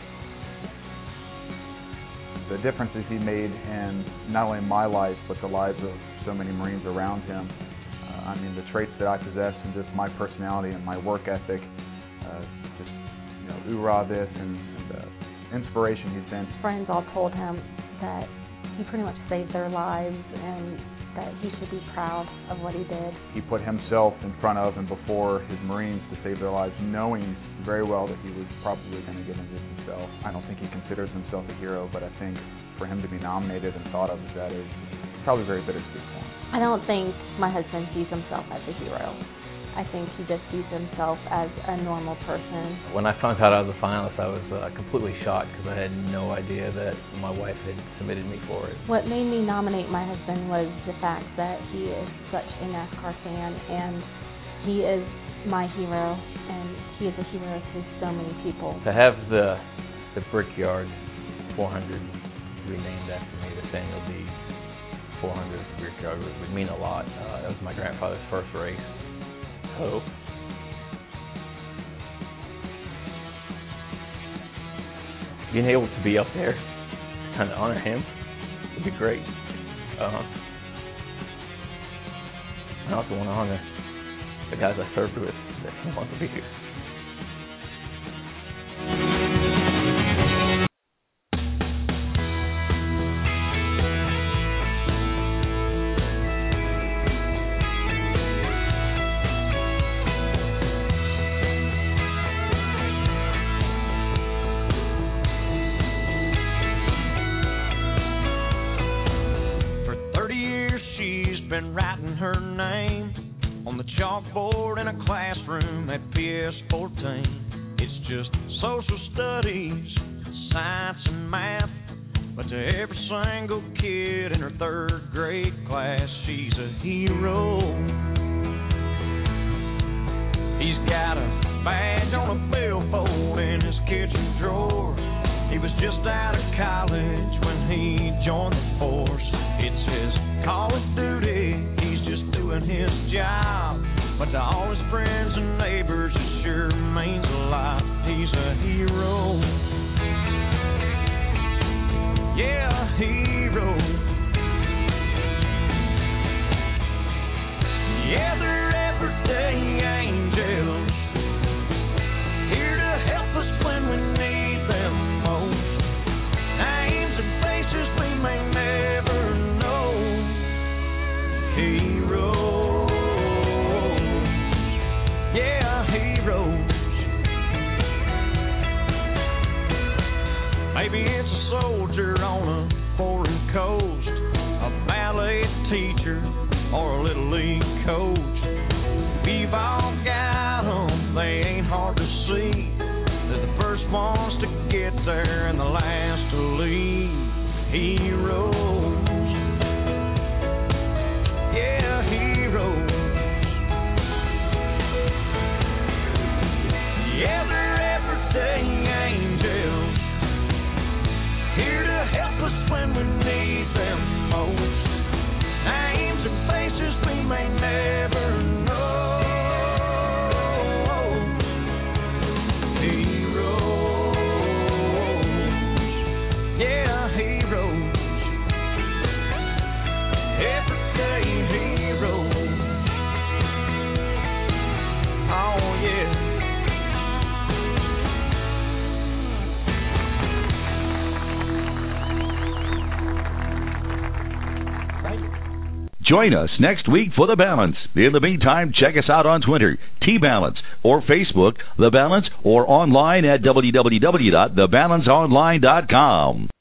The differences he made in not only my life, but the lives of so many Marines around him. I mean, the traits that I possess and just my personality and my work ethic, just, you know, hoorah this and inspiration he's been. Friends all told him that he pretty much saved their lives and that he should be proud of what he did. He put himself in front of and before his Marines to save their lives, knowing very well that he was probably going to get injured himself. I don't think he considers himself a hero, but I think for him to be nominated and thought of as that is probably very bittersweet for him. I don't think my husband sees himself as a hero. I think he just sees himself as a normal person. When I found out I was a finalist, I was completely shocked because I had no idea that my wife had submitted me for it. What made me nominate my husband was the fact that he is such a NASCAR fan, and he is my hero, and he is a hero to so many people. To have the Brickyard 400 renamed after me, the Samuel D. 400 Brickyard would mean a lot. That was my grandfather's first race. So being able to be up there to kind of honor him would be great. I also want to honor the guys I served with that didn't want to be here. Been writing her name on the chalkboard in a classroom at PS14. It's just social studies, science and math, but to every single kid in her third grade class, she's a hero. He's got a badge on a billfold in his kitchen drawer. He was just out of college when he joined the force. It's his call of duty, he's just doing his job. But to all his friends and neighbors, it sure means a lot. He's a hero. Yeah, a hero. Yeah, they're everyday angels, here to help us when we need them most. Names and faces we may never know. Heroes, yeah, heroes. Maybe it's a soldier on a foreign coast, a ballet teacher, or a little league coach. We've all got them, they ain't hard to see. They're the first ones to get there and the last to leave. Heroes, yeah, heroes. Yeah, they're everyday angels, here to help us when we need them most. Names and faces we may never know. Heroes, yeah, heroes. Everyday heroes. Oh, yeah. Join us next week for The Balance. In the meantime, check us out on Twitter, T-Balance, or Facebook, The Balance, or online at www.thebalanceonline.com.